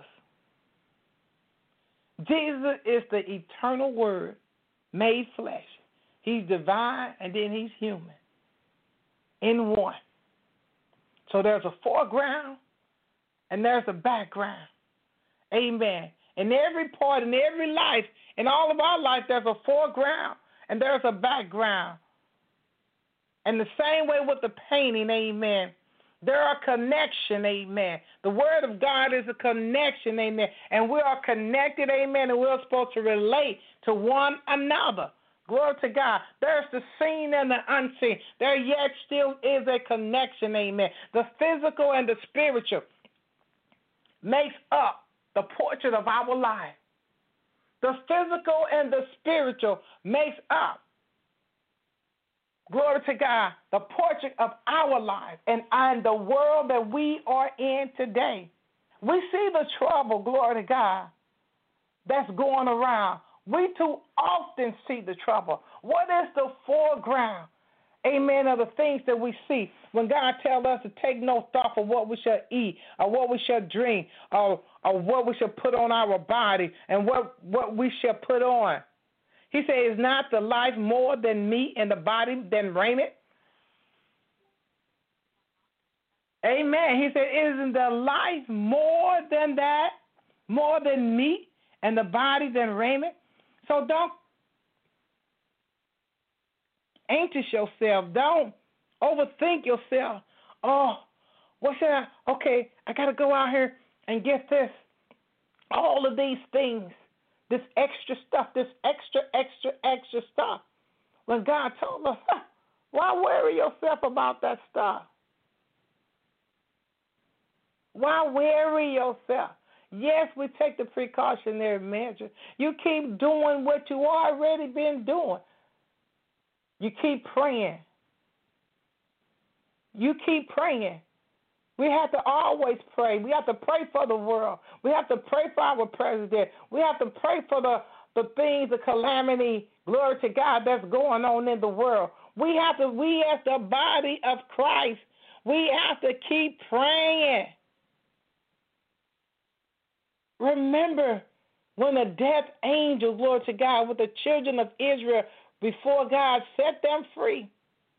[SPEAKER 7] Jesus is the eternal Word made flesh. He's divine and then he's human in one. So there's a foreground and there's a background. Amen. In every part, in every life, in all of our life, there's a foreground and there's a background. And the same way with the painting, amen, there are connection, amen. The Word of God is a connection, amen. And we are connected, amen, and we're supposed to relate to one another. Glory to God. There's the seen and the unseen. There yet still is a connection, amen. The physical and the spiritual makes up the portrait of our life. The physical and the spiritual makes up glory to God, the portrait of our life and the world that we are in today. We see the trouble, glory to God, that's going around. We too often see the trouble. What is the foreground, amen, of the things that we see when God tells us to take no thought for what we shall eat or what we shall drink or what we shall put on our body and what we shall put on? He said, is not the life more than meat and the body than raiment? Amen. He said, isn't the life more than that, more than meat and the body than raiment? So don't anxious yourself. Don't overthink yourself. Oh, what should I? Okay, I got to go out here and get this. All of these things, this extra stuff, this extra stuff. When God told us, why worry yourself about that stuff? Why worry yourself? Yes, we take the precautionary measure. You keep doing what you already been doing. You keep praying. You keep praying. We have to always pray. We have to pray for the world. We have to pray for our president. We have to pray for the things, the calamity, glory to God, that's going on in the world. We as the body of Christ, we have to keep praying. Remember when the death angel, glory to God, with the children of Israel, before God set them free,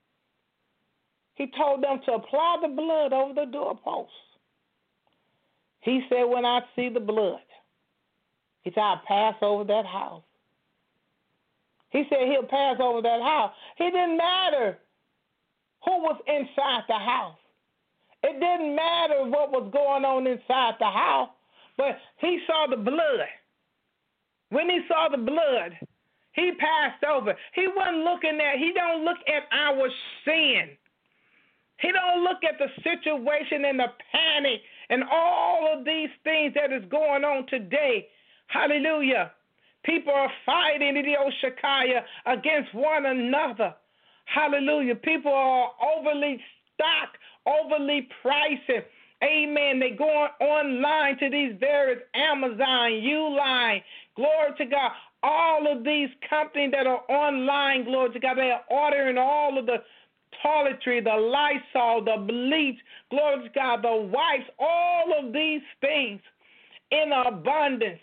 [SPEAKER 7] he told them to apply the blood over the doorposts. He said, when I see the blood, he said, I'll pass over that house. He said he'll pass over that house. It didn't matter who was inside the house. It didn't matter what was going on inside the house. But he saw the blood. When he saw the blood, he passed over. He don't look at our sin. He don't look at the situation and the panic and all of these things that is going on today. Hallelujah. People are fighting in the Oshakaya against one another. Hallelujah. People are overly stocked, overly pricing. Amen. They go online to these various Amazon, Uline, glory to God. All of these companies that are online, glory to God, they are ordering all of the toiletry, the Lysol, the bleach, glory to God, the wipes, all of these things in abundance.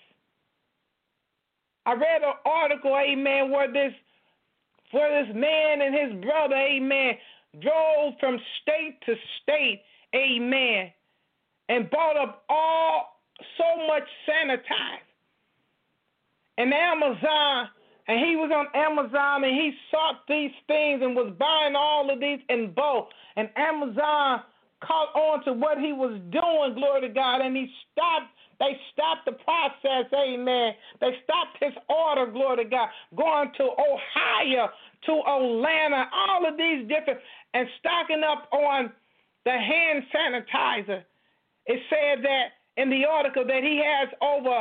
[SPEAKER 7] I read an article, amen, where this man and his brother, amen, drove from state to state, amen, and bought up so much sanitizer. And Amazon, and he was on Amazon, and he sought these things and was buying all of these in bulk. And Amazon caught on to what he was doing, glory to God, and they stopped the process, amen. They stopped his order, glory to God, going to Ohio, to Atlanta, all of these different, and stocking up on the hand sanitizer. It said that in the article that he has over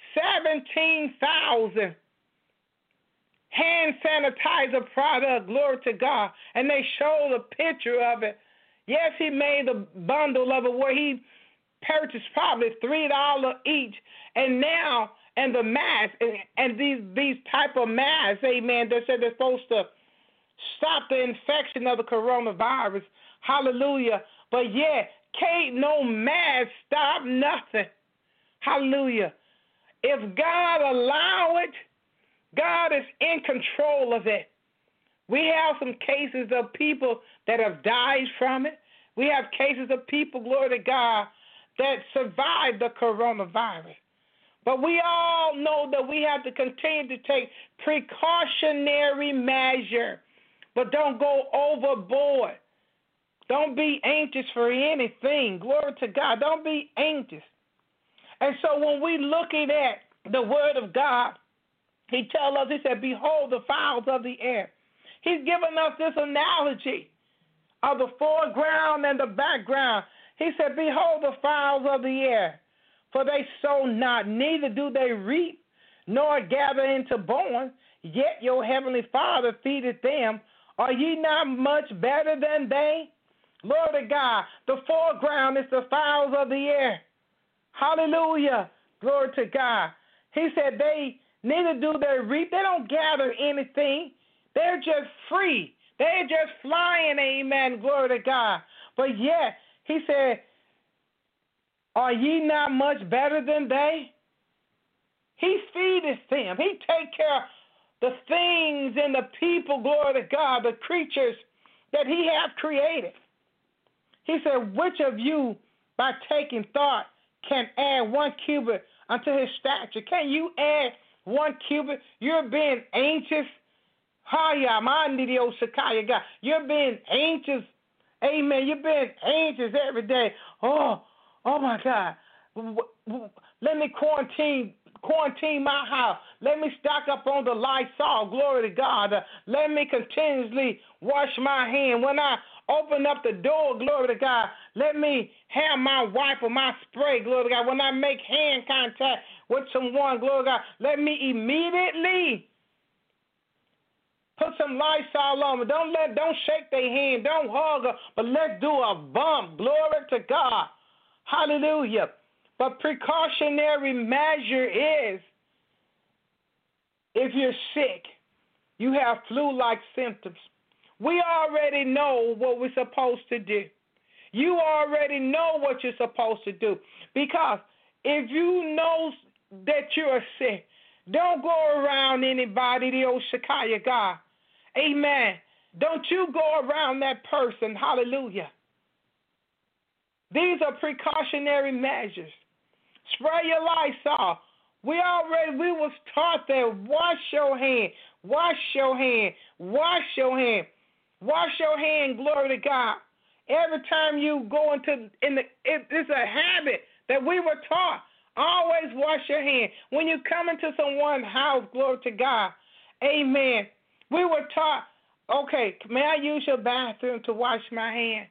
[SPEAKER 7] 17,000 hand sanitizer product, glory to God, and they showed a picture of it. Yes, he made a bundle of it where he purchased probably $3 each, and now, and the masks, and these type of masks, amen, they said they're supposed to stop the infection of the coronavirus, hallelujah, but yet, can't no mask stop nothing, hallelujah. If God allow it, God is in control of it. We have some cases of people that have died from it. We have cases of people, glory to God, that survived the coronavirus. But we all know that we have to continue to take precautionary measure, but don't go overboard. Don't be anxious for anything. Glory to God. Don't be anxious. And so when we looking at the word of God, he tells us, he said, behold the fowls of the air. He's given us this analogy of the foreground and the background. He said, behold the fowls of the air, for they sow not, neither do they reap, nor gather into barns, yet your heavenly Father feedeth them. Are ye not much better than they? Glory to God. The foreground is the fowls of the air. Hallelujah. Glory to God. He said they neither do they reap. They don't gather anything. They're just free. They're just flying, amen. Glory to God. But yet, he said, are ye not much better than they? He feedeth them. He take care of the things and the people, glory to God, the creatures that he hath created. He said, which of you, by taking thought, can add 1 cubit unto his stature? Can you add 1 cubit? You're being anxious. You're being anxious. Amen. You're being anxious every day. Oh my God. Let me quarantine my house. Let me stock up on the Lysol. Glory to God. Let me continuously wash my hand. When I open up the door, glory to God, let me have my wipe or my spray, glory to God. When I make hand contact with someone, glory to God, let me immediately put some Lysol on me. Don't shake their hand. Don't hug her, but let's do a bump. Glory to God. Hallelujah. But precautionary measure is if you're sick, you have flu-like symptoms. We already know what we're supposed to do. You already know what you're supposed to do. Because if you know that you're sick, don't go around anybody, the old Shekiah God. Amen. Don't you go around that person. Hallelujah. These are precautionary measures. Spray your Lysol. We was taught that wash your hand, wash your hand, wash your hand, wash your hand, glory to God. Every time you go it's a habit that we were taught. Always wash your hand. When you come into someone's house, glory to God, amen. We were taught, okay, may I use your bathroom to wash my hand?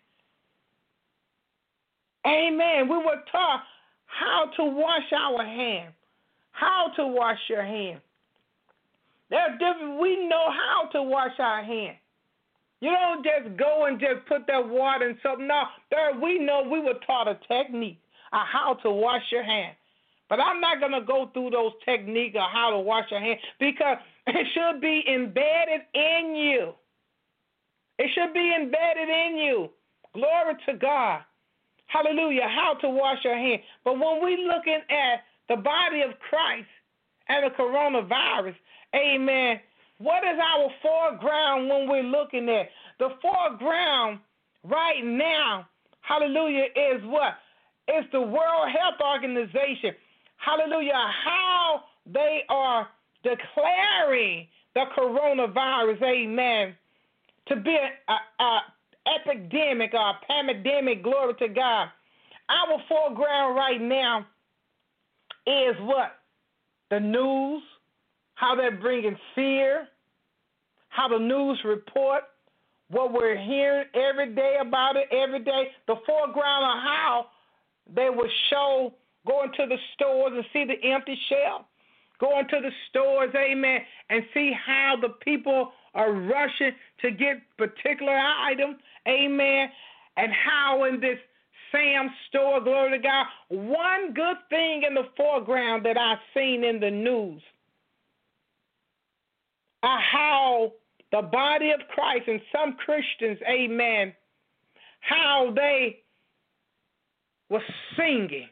[SPEAKER 7] Amen. We were taught how to wash our hand, how to wash your hand. There's different. We know how to wash our hand. You don't just go and just put that water in something. No, we know we were taught a technique of how to wash your hand. But I'm not going to go through those techniques of how to wash your hand because it should be embedded in you. It should be embedded in you. Glory to God. Hallelujah. How to wash your hand. But when we're looking at the body of Christ and the coronavirus, amen, what is our foreground when we're looking at? The foreground right now, hallelujah, is what? It's the World Health Organization. Hallelujah. How they are declaring the coronavirus, amen, to be an epidemic or a pandemic, glory to God. Our foreground right now is what? The news, how they're bringing fear, how the news report, what we're hearing every day about it, every day. The foreground of how they will show going to the stores and see the empty shelf, going to the stores, amen, and see how the people are rushing to get particular items, amen, and how in this Sam's store, glory to God, one good thing in the foreground that I've seen in the news are how the body of Christ and some Christians, amen, how they were singing.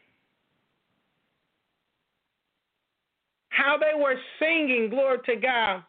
[SPEAKER 7] How they were singing, glory to God,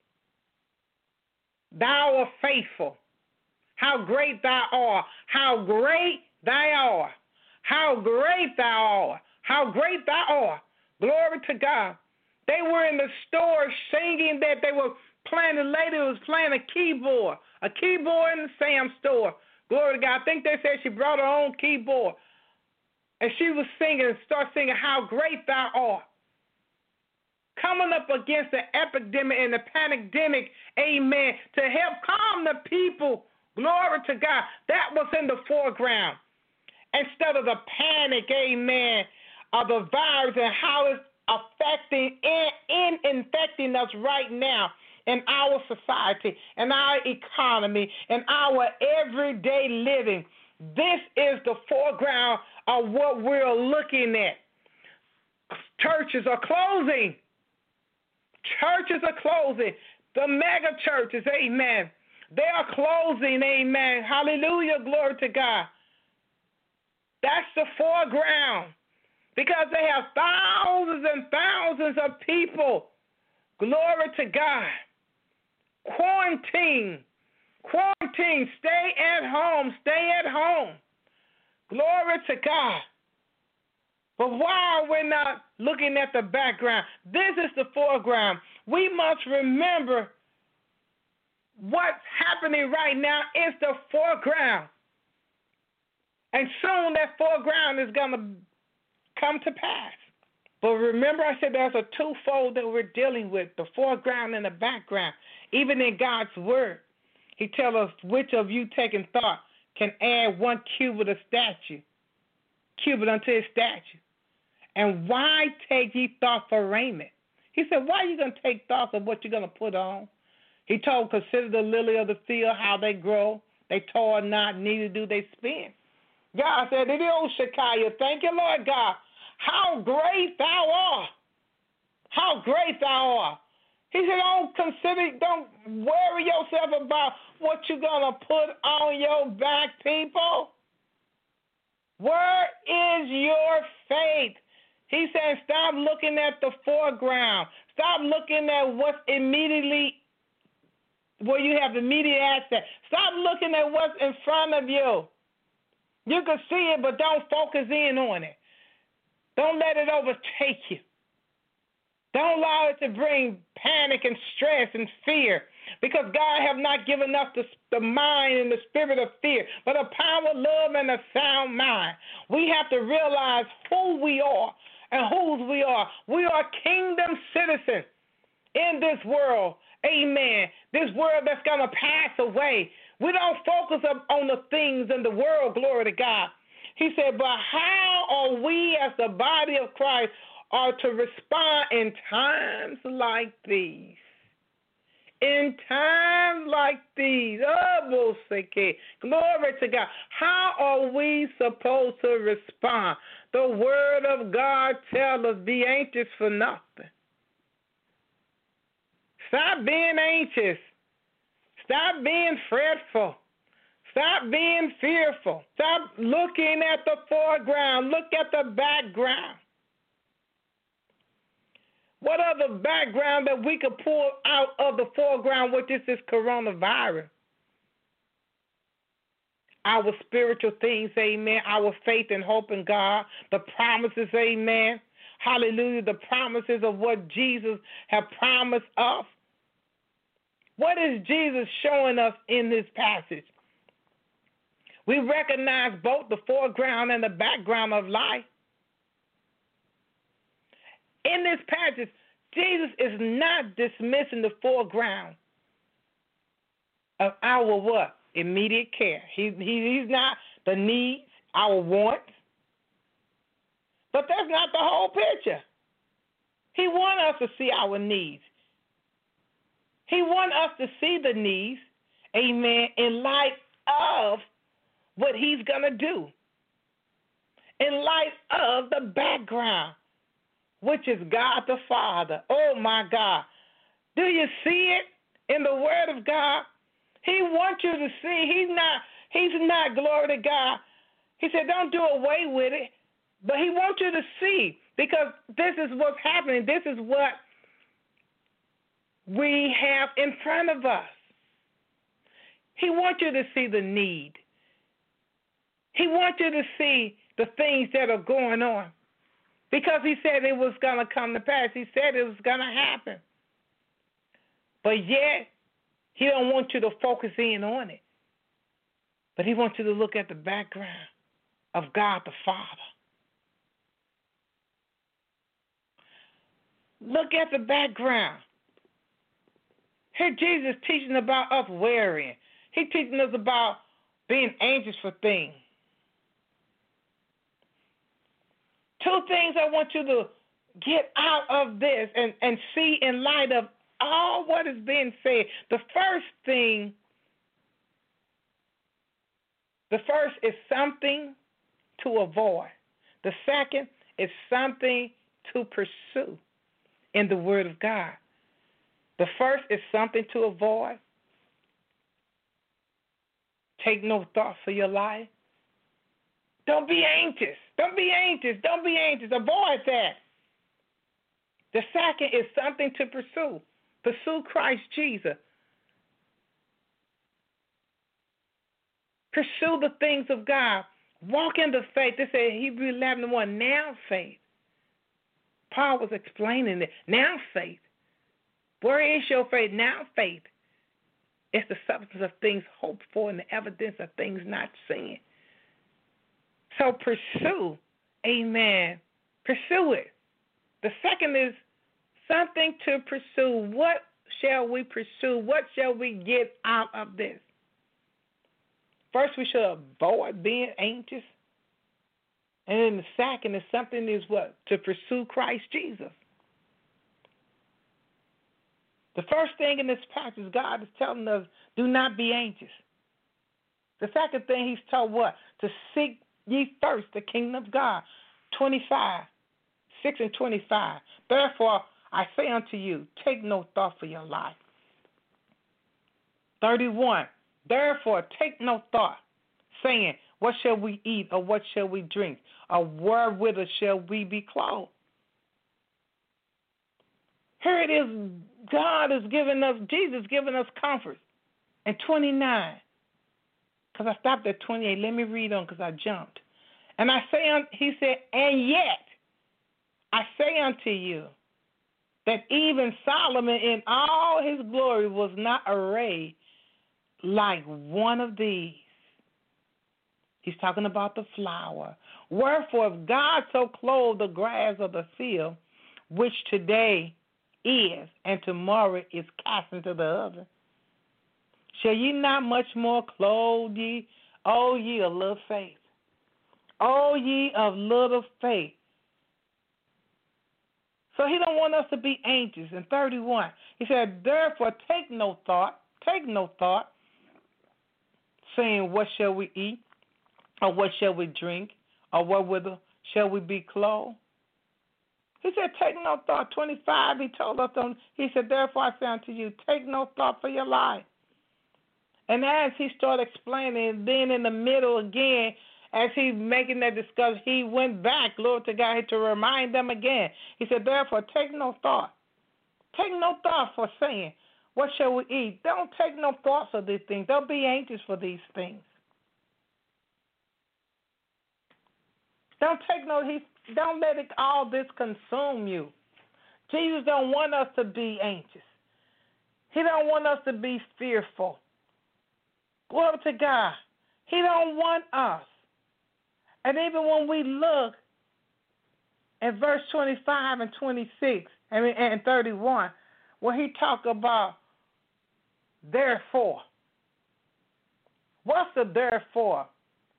[SPEAKER 7] thou art faithful. How great thou art. How great thou art. How great thou art. How great thou art. Glory to God. They were in the store singing that they were playing. The lady was playing a keyboard in the Sam's store. Glory to God. I think they said she brought her own keyboard. And she was singing and started singing, how great thou art. Coming up against the epidemic and the pandemic, amen, to help calm the people, glory to God. That was in the foreground. Instead of the panic, amen, of the virus and how it's affecting and infecting us right now. in our society, in our economy, in our everyday living. This is the foreground of what we're looking at. Churches are closing. Churches are closing. The mega churches, amen. They are closing, amen. Hallelujah, glory to God. That's the foreground because they have thousands and thousands of people. Glory to God. Quarantine. Stay at home. Glory to God. But while we're not looking at the background, this is the foreground. We must remember what's happening right now is the foreground. And soon that foreground is going to come to pass. But remember I said there's a twofold that we're dealing with, the foreground and the background. Even in God's word, he tells us which of you taking thought can add 1 cubit unto his statue. And why take ye thought for raiment? He said, why are you going to take thought of what you're going to put on? He told, consider the lily of the field, how they grow. They toil not, neither do they spin. God said, Shekiah, thank you, Lord God. How great thou art. How great thou art. He said, don't worry yourself about what you're going to put on your back, people. Where is your faith? He said, stop looking at the foreground. Stop looking at what's immediately where you have immediate access. Stop looking at what's in front of you. You can see it, but don't focus in on it. Don't let it overtake you. Don't allow it to bring panic and stress and fear, because God have not given us the mind and the spirit of fear, but a power, love, and a sound mind. We have to realize who we are and whose we are. We are kingdom citizens in this world. Amen. This world that's going to pass away. We don't focus on the things in the world, glory to God. He said, but how are we as the body of Christ are to respond in times like these? In times like these, glory to God. How are we supposed to respond? The word of God tells us, be anxious for nothing. Stop being anxious. Stop being fretful. Stop being fearful. Stop looking at the foreground. Look at the background. What other background that we could pull out of the foreground, which is this coronavirus? Our spiritual things, amen. Our faith and hope in God. The promises, amen. Hallelujah. The promises of what Jesus has promised us. What is Jesus showing us in this passage? We recognize both the foreground and the background of life. In this passage, Jesus is not dismissing the foreground of our what? Immediate care. He's not the needs, our wants. But that's not the whole picture. He wants us to see our needs. He wants us to see the needs, amen, in light of what he's going to do. In light of the background, which is God the Father. Oh, my God. Do you see it in the Word of God? He wants you to see. He's not, glory to God. He said, don't do away with it. But he wants you to see, because this is what's happening. This is what we have in front of us. He wants you to see the need. He wants you to see the things that are going on, because he said it was going to come to pass. He said it was going to happen. But yet, he don't want you to focus in on it. But he wants you to look at the background of God the Father. Look at the background. Here Jesus teaching about us worrying. He's teaching us about being anxious for things. Two things I want you to get out of this and see in light of all what is being said. The first is something to avoid. The second is something to pursue in the Word of God. The first is something to avoid. Take no thought for your life. Don't be anxious. Don't be anxious. Don't be anxious. Avoid that. The second is something to pursue. Pursue Christ Jesus. Pursue the things of God. Walk in the faith. This says Hebrews 11:1. Now faith. Paul was explaining it. Now faith. Where is your faith? Now faith. It's the substance of things hoped for and the evidence of things not seen. So pursue. Amen. Pursue it. The second is something to pursue. What shall we pursue? What shall we get out of this? First, we should avoid being anxious. And then the second is something is what? To pursue Christ Jesus. The first thing in this passage, God is telling us, do not be anxious. The second thing he's told what? To seek ye first the kingdom of God. 25, 6 and 25. Therefore, I say unto you, take no thought for your life. 31. Therefore, take no thought, saying, what shall we eat, or what shall we drink, or wherewith shall we be clothed? Here it is, God is giving us, Jesus giving us comfort. And 29, because I stopped at 28. Let me read on because I jumped. And I say, he said, and yet I say unto you that even Solomon in all his glory was not arrayed like one of these. He's talking about the flower. Wherefore, if God so clothed the grass of the field, which today is and tomorrow is cast into the oven, shall ye not much more clothe ye, O ye of little faith? O ye of little faith. So he don't want us to be anxious. In 31, he said, therefore take no thought, saying, what shall we eat, or what shall we drink, or wherewith shall we be clothed? He said, take no thought. 25, he told us, he said, therefore I say unto you, take no thought for your life. And as he started explaining, then in the middle again, as he's making that discussion, he went back, Lord to God, to remind them again. He said, therefore, take no thought. Take no thought for saying, what shall we eat? Don't take no thoughts of these things. Don't be anxious for these things. Don't let all this consume you. Jesus don't want us to be anxious. He don't want us to be fearful. Glory to God. He don't want us. And even when we look at verse 25 and 26 and 31, where he talk about therefore. What's the therefore?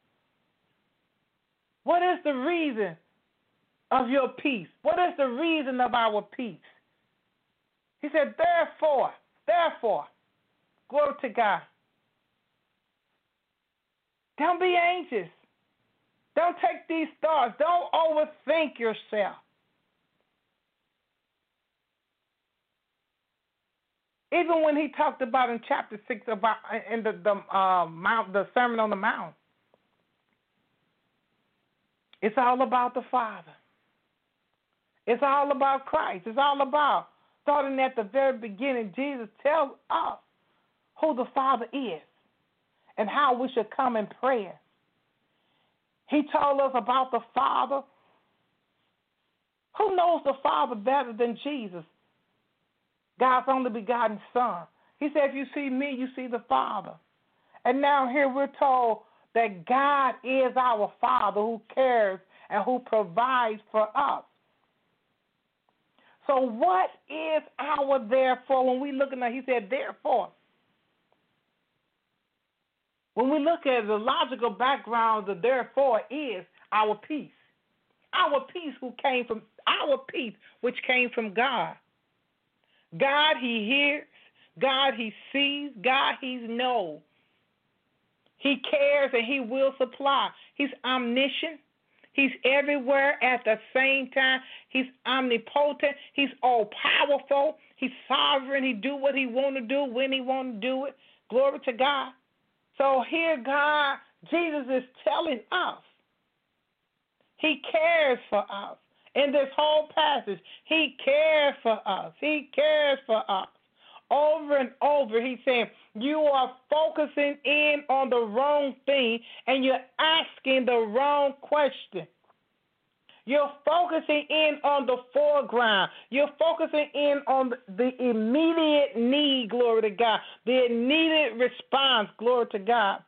[SPEAKER 7] What is the reason of your peace? What is the reason of our peace? He said, therefore, glory to God. Don't be anxious. Don't take these thoughts. Don't overthink yourself. Even when he talked about in chapter 6 about in the Sermon on the Mount, it's all about the Father. It's all about Christ. It's all about, starting at the very beginning, Jesus tells us who the Father is and how we should come in prayer. He told us about the Father. Who knows the Father better than Jesus, God's only begotten Son? He said, if you see me, you see the Father. And now here we're told that God is our Father who cares and who provides for us. So what is our therefore? When we look at that, he said, therefore. When we look at the logical background, the therefore is our peace. Our peace which came from God. God, He hears. God, He sees. God, He knows. He cares and He will supply. He's omniscient. He's everywhere at the same time. He's omnipotent. He's all-powerful. He's sovereign. He do what He want to do when He want to do it. Glory to God. So here, God, Jesus is telling us He cares for us. In this whole passage, He cares for us. He cares for us. Over and over, He's saying, you are focusing in on the wrong thing and you're asking the wrong question. You're focusing in on the foreground. You're focusing in on the immediate need, glory to God, the immediate response, glory to God.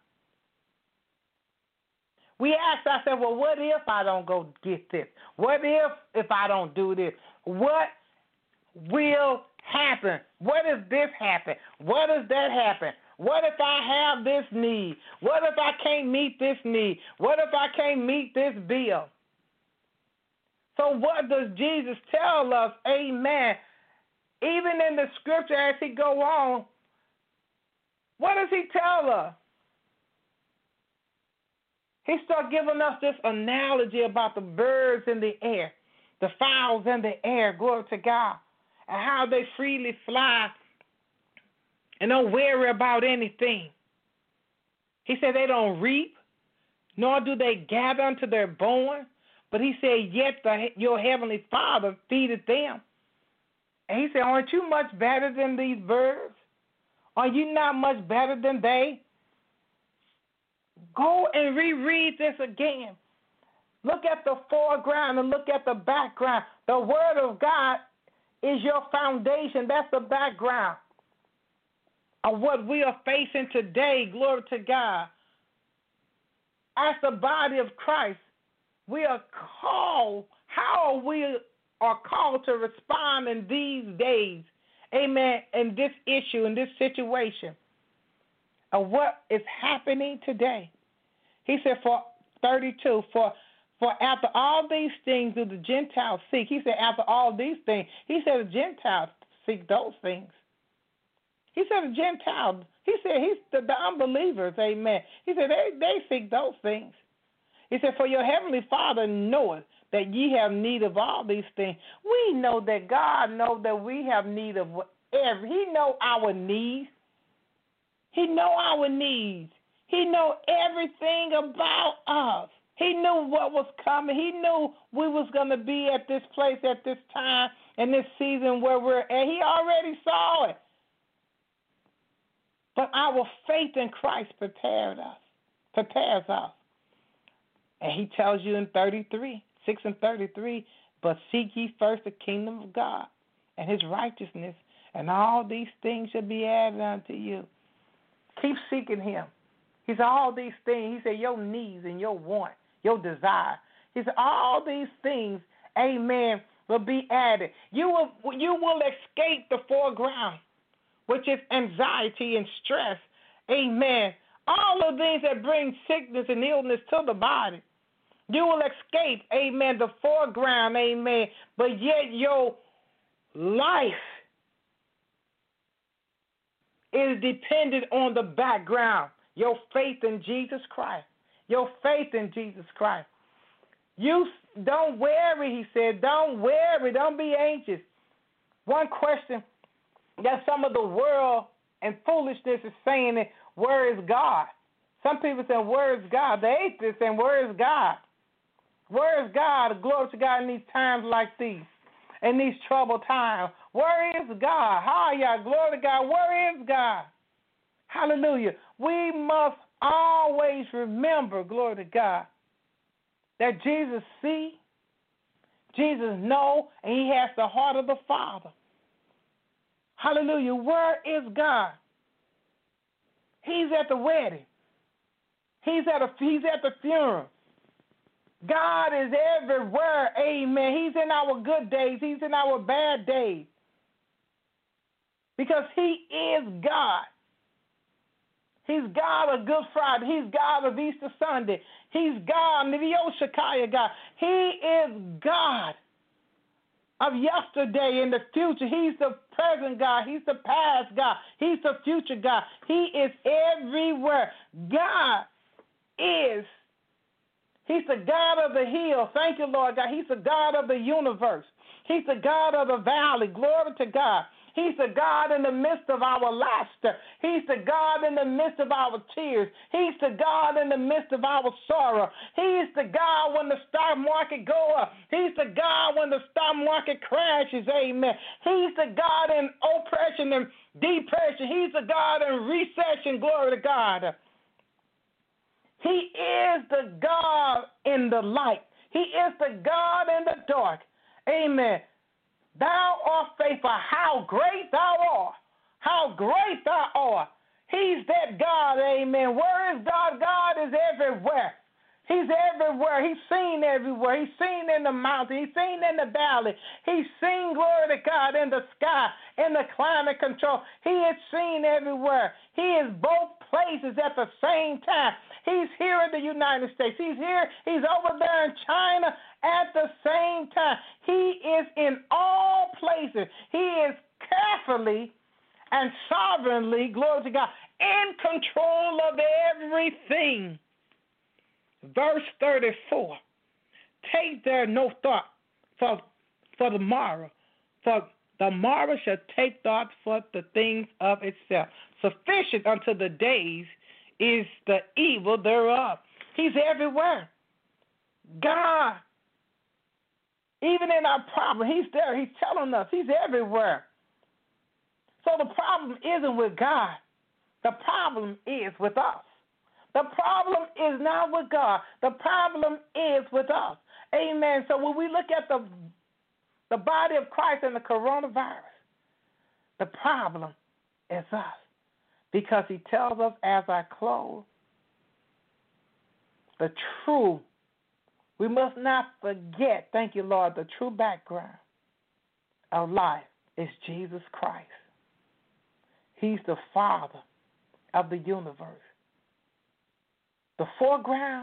[SPEAKER 7] We ask ourselves, well, what if I don't go get this? What if I don't do this? What will happen? What if this happen? What if that happen? What if I have this need? What if I can't meet this need? What if I can't meet this bill? So what does Jesus tell us? Amen. Even in the scripture as He go on, what does He tell us? He starts giving us this analogy about the birds in the air, the fowls in the air, glory to God, and how they freely fly and don't worry about anything. He said they don't reap, nor do they gather unto their barn, but He said, yet your heavenly Father feedeth them. And He said, aren't you much better than these birds? Are you not much better than they? Go and reread this again. Look at the foreground and look at the background. The Word of God is your foundation. That's the background of what we are facing today. Glory to God. As the body of Christ, we are called. How we are called to respond in these days. Amen. In this issue, in this situation of what is happening today. He said, for 32, for after all these things do the Gentiles seek. He said, after all these things. He said the Gentiles seek those things. He said the Gentiles. He said the unbelievers, amen. He said they seek those things. He said, for your heavenly Father knoweth that ye have need of all these things. We know that God knows that we have need of whatever. He know our needs. He know our needs. He know everything about us. He knew what was coming. He knew we was going to be at this place at this time and this season where we're at. He already saw it. But our faith in Christ prepares us. And He tells you in 6 and 33, but seek ye first the kingdom of God and His righteousness, and all these things shall be added unto you. Keep seeking Him. He said, all these things, He said, your needs and your want, your desire. He said, all these things, amen, will be added. You will escape the foreground, which is anxiety and stress. Amen. All of things that bring sickness and illness to the body. You will escape, amen, the foreground, amen, but yet your life is dependent on the background. Your faith in Jesus Christ. Your faith in Jesus Christ. You don't worry, He said. Don't worry. Don't be anxious. One question that some of the world and foolishness is saying is, where is God? Some people say, where is God? The atheists saying, where is God? Where is God? Glory to God in these times like these, in these troubled times. Where is God? Hallelujah. Glory to God. Where is God? Hallelujah. We must always remember, glory to God, that Jesus sees, Jesus knows, and He has the heart of the Father. Hallelujah. Where is God? He's at the wedding. He's at the funeral. God is everywhere. Amen. He's in our good days. He's in our bad days. Because He is God. He's God of Good Friday. He's God of Easter Sunday. He's God of the Oshakaya God. He is God of yesterday and the future. He's the present God. He's the past God. He's the future God. He is everywhere. God is. He's the God of the hill. Thank you, Lord God. He's the God of the universe. He's the God of the valley. Glory to God. He's the God in the midst of our laughter. He's the God in the midst of our tears. He's the God in the midst of our sorrow. He's the God when the stock market go up. He's the God when the stock market crashes. Amen. He's the God in oppression and depression. He's the God in recession. Glory to God. He is the God in the light. He is the God in the dark. Amen. Thou art faithful. How great thou art. How great thou art. He's that God. Amen. Where is God? God is everywhere. He's everywhere. He's seen everywhere. He's seen in the mountain. He's seen in the valley. He's seen, glory to God, in the sky, in the climate control. He is seen everywhere. He is both places at the same time. He's here in the United States. He's here. He's over there in China at the same time. He is in all places. He is carefully and sovereignly, glory to God, in control of everything. Verse 34, take there no thought for the morrow, for the morrow shall take thought for the things of itself. Sufficient unto the days is the evil thereof. He's everywhere. God, even in our problem, he's there. He's telling us he's everywhere. So the problem isn't with God. The problem is with us. The problem is not with God. The problem is with us. Amen. So when we look at the body of Christ and the coronavirus, the problem is us. Because he tells us as I close, the true, we must not forget, thank you, Lord, the true background of life is Jesus Christ. He's the Father of the universe. The foreground,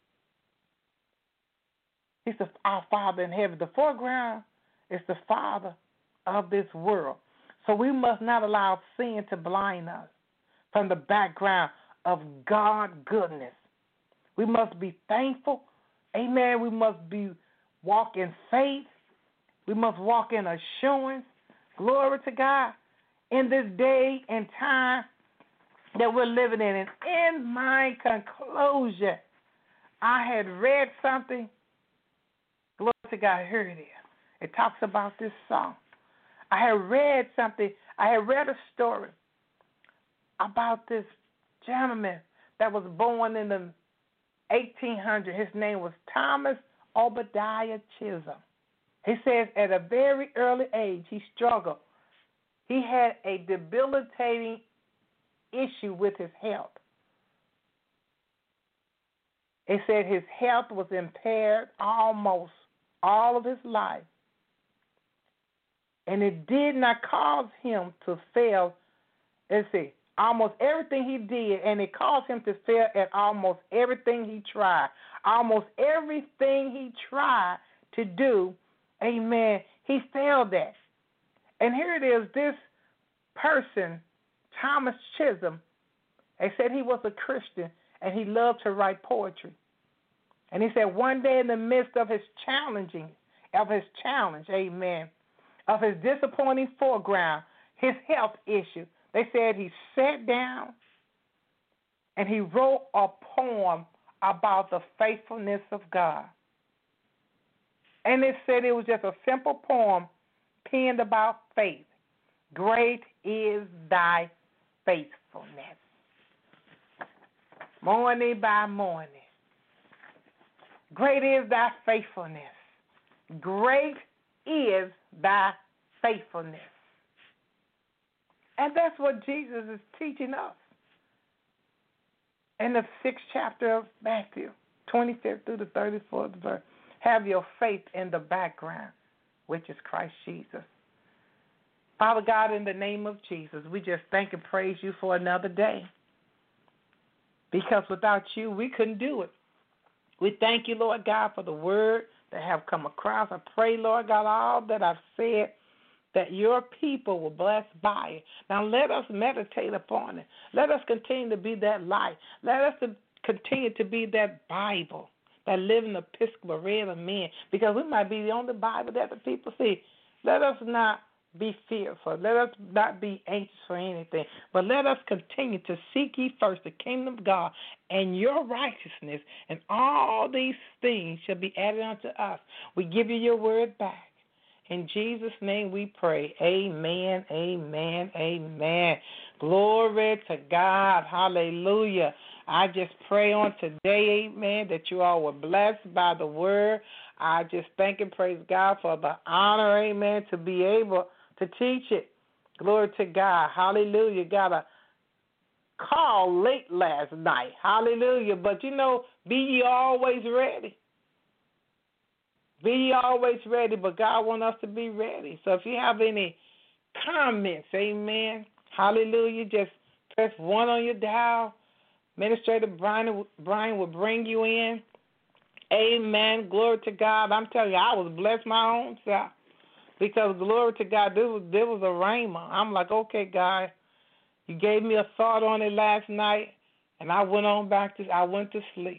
[SPEAKER 7] he's our Father in heaven. The foreground is the Father of this world. So we must not allow sin to blind us from the background of God's goodness. We must be thankful. Amen. We must walk in faith. We must walk in assurance. Glory to God. In this day and time that we're living in. And in my conclusion, I had read something. Glory to God. Here it is. It talks about this song. I had read something. I had read a story about this gentleman that was born in the 1800s. His name was Thomas Obadiah Chisholm. He says at a very early age he struggled. He had a debilitating issue with his health. It said his health was impaired almost all of his life. And it did not cause him to fail, almost everything he did, and it caused him to fail at almost everything he tried. Almost everything he tried to do, amen, he failed at. And here it is, this person, Thomas Chisholm, they said he was a Christian, and he loved to write poetry. And he said one day in the midst of his challenge, amen, of his disappointing foreground, his health issue, they said he sat down and he wrote a poem about the faithfulness of God. And it said it was just a simple poem penned about faith. Great is thy faithfulness. Morning by morning. Great is thy faithfulness. Great is thy faithfulness. And that's what Jesus is teaching us. In the 6th chapter of Matthew, 25th through the 34th verse, have your faith in the background, which is Christ Jesus. Father God, in the name of Jesus, we just thank and praise you for another day. Because without you, we couldn't do it. We thank you, Lord God, for the word that have come across. I pray, Lord God, all that I've said that your people were blessed by it. Now let us meditate upon it. Let us continue to be that light. Let us continue to be that Bible, that living episcopal read of men, because we might be the only Bible that the people see. Let us not be fearful. Let us not be anxious for anything, but let us continue to seek ye first the kingdom of God and your righteousness, and all these things shall be added unto us. We give you your word back. In Jesus' name we pray. Amen, amen, amen. Glory to God. Hallelujah. I just pray on today, amen, that you all were blessed by the word. I just thank and praise God for the honor, amen, to be able to teach it. Glory to God. Hallelujah. Got a call late last night. Hallelujah. But, be ye always ready. Be ye always ready, but God wants us to be ready. So if you have any comments, amen, hallelujah, just press 1 on your dial. Administrator Brian will bring you in. Amen. Glory to God. I'm telling you, I was blessed my own self because, glory to God, there was a rhema. I'm like, okay, God, you gave me a thought on it last night, and I went to sleep.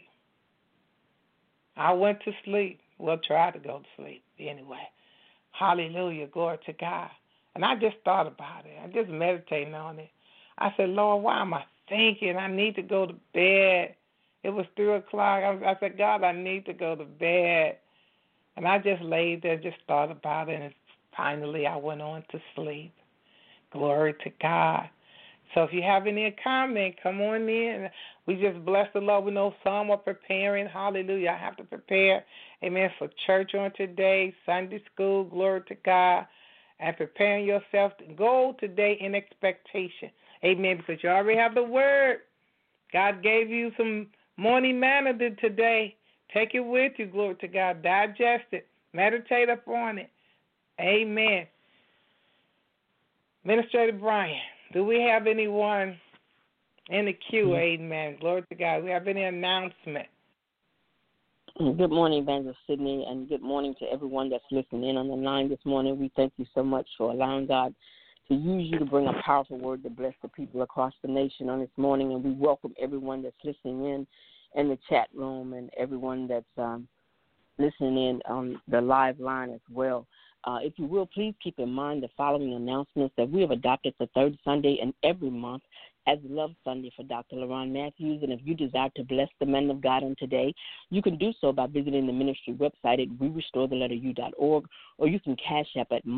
[SPEAKER 7] Well, try to go to sleep anyway. Hallelujah. Glory to God. And I just thought about it. I just meditated on it. I said, Lord, why am I thinking I need to go to bed? It was 3 o'clock. I said, God, I need to go to bed. And I just laid there, just thought about it, and finally I went on to sleep. Glory to God. So if you have any comment, come on in. We just bless the Lord. We know some are preparing. Hallelujah. I have to prepare, amen, for church on today, Sunday school, glory to God, and preparing yourself to go today in expectation. Amen, because you already have the word. God gave you some morning manna today. Take it with you, glory to God. Digest it. Meditate upon it. Amen. Administrator Brian, do we have anyone in the queue? Amen. Glory to God. Do we have any announcement?
[SPEAKER 8] Good morning, Evangelist Sydney, and good morning to everyone that's listening in on the line this morning. We thank you so much for allowing God to use you to bring a powerful word to bless the people across the nation on this morning, and we welcome everyone that's listening in the chat room and everyone that's listening in on the live line as well. If you will, please keep in mind the following announcements that we have adopted the third Sunday in every month as Love Sunday for Dr. LaRon Matthews. And if you desire to bless the man of God on today, you can do so by visiting the ministry website at werestorethelettera.org, or you can cash app at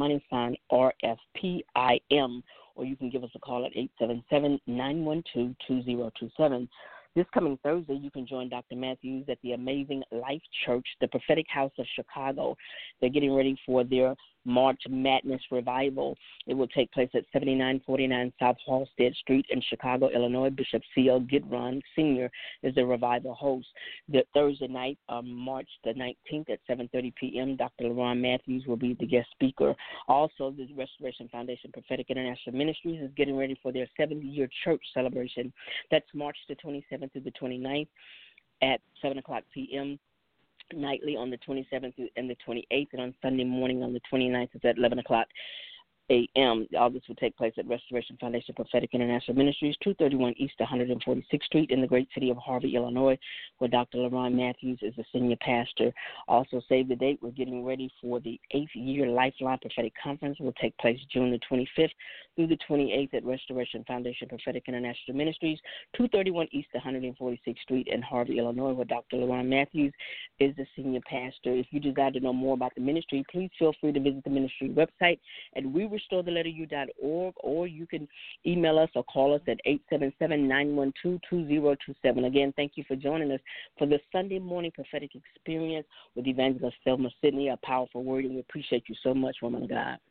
[SPEAKER 8] $RFPIM, or you can give us a call at 877-912-2027. This coming Thursday, you can join Dr. Matthews at the Amazing Life Church, the Prophetic House of Chicago. They're getting ready for their March Madness Revival. It will take place at 7949 South Halstead Street in Chicago, Illinois. Bishop C.L. Gidron Sr. is the revival host. The Thursday night, March the 19th at 7:30 p.m., Dr. LaRon Matthews will be the guest speaker. Also, the Restoration Foundation Prophetic International Ministries is getting ready for their 70-year church celebration. That's March the 27th through the 29th at 7 o'clock p.m., nightly on the 27th and the 28th, and on Sunday morning on the 29th is at 11 o'clock a.m. All this will take place at Restoration Foundation Prophetic International Ministries, 231 East 146th Street in the great city of Harvey, Illinois, where Dr. LaRon Matthews is the senior pastor. Also, save the date. We're getting ready for the 8th year Lifeline Prophetic Conference. It will take place June the 25th through the 28th at Restoration Foundation Prophetic International Ministries, 231 East 146th Street in Harvey, Illinois, where Dr. LaRon Matthews is the senior pastor. If you desire to know more about the ministry, please feel free to visit the ministry website at werestorethelettera.org, or you can email us or call us at 877-912-2027. Again, thank you for joining us for the Sunday morning prophetic experience with Evangelist Thelma Sidney, a powerful word, and we appreciate you so much, woman of God.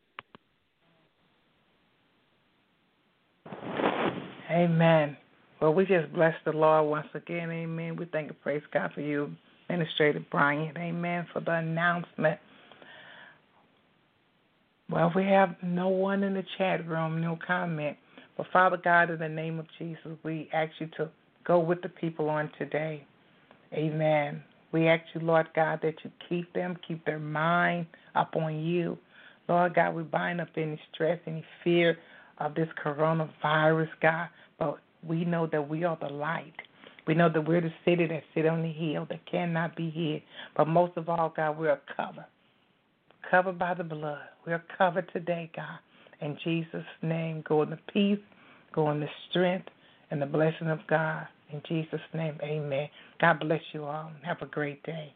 [SPEAKER 7] Amen. Well, we just bless the Lord once again. Amen. We thank and praise God for you, Administrator Brian. Amen, for the announcement. Well, we have no one in the chat room, no comment. But, Father God, in the name of Jesus, we ask you to go with the people on today. Amen. We ask you, Lord God, that you keep them, keep their mind up on you. Lord God, we bind up any stress, any fear of this coronavirus, God. But we know that we are the light. We know that we're the city that sit on the hill that cannot be hid. But most of all, God, we are covered by the blood. We are covered today, God. In Jesus' name, go in the peace, go in the strength, and the blessing of God. In Jesus' name, amen. God bless you all. Have a great day.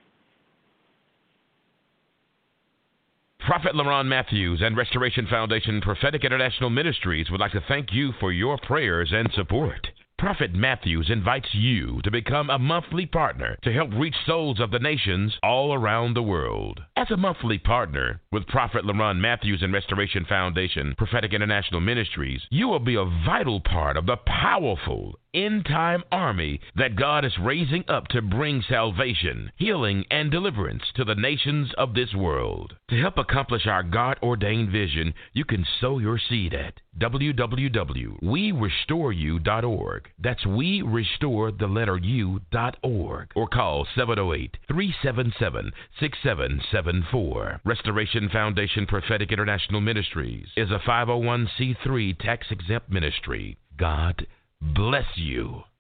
[SPEAKER 2] Prophet LaRon Matthews and Restoration Foundation Prophetic International Ministries would like to thank you for your prayers and support. Prophet Matthews invites you to become a monthly partner to help reach souls of the nations all around the world. As a monthly partner with Prophet LaRon Matthews and Restoration Foundation Prophetic International Ministries, you will be a vital part of the powerful end-time army that God is raising up to bring salvation, healing, and deliverance to the nations of this world. To help accomplish our God-ordained vision, you can sow your seed at www.werestoreU.org. That's werestoreu.org. Or call 708-377-6774. Restoration Foundation Prophetic International Ministries is a 501c3 tax-exempt ministry. God bless you.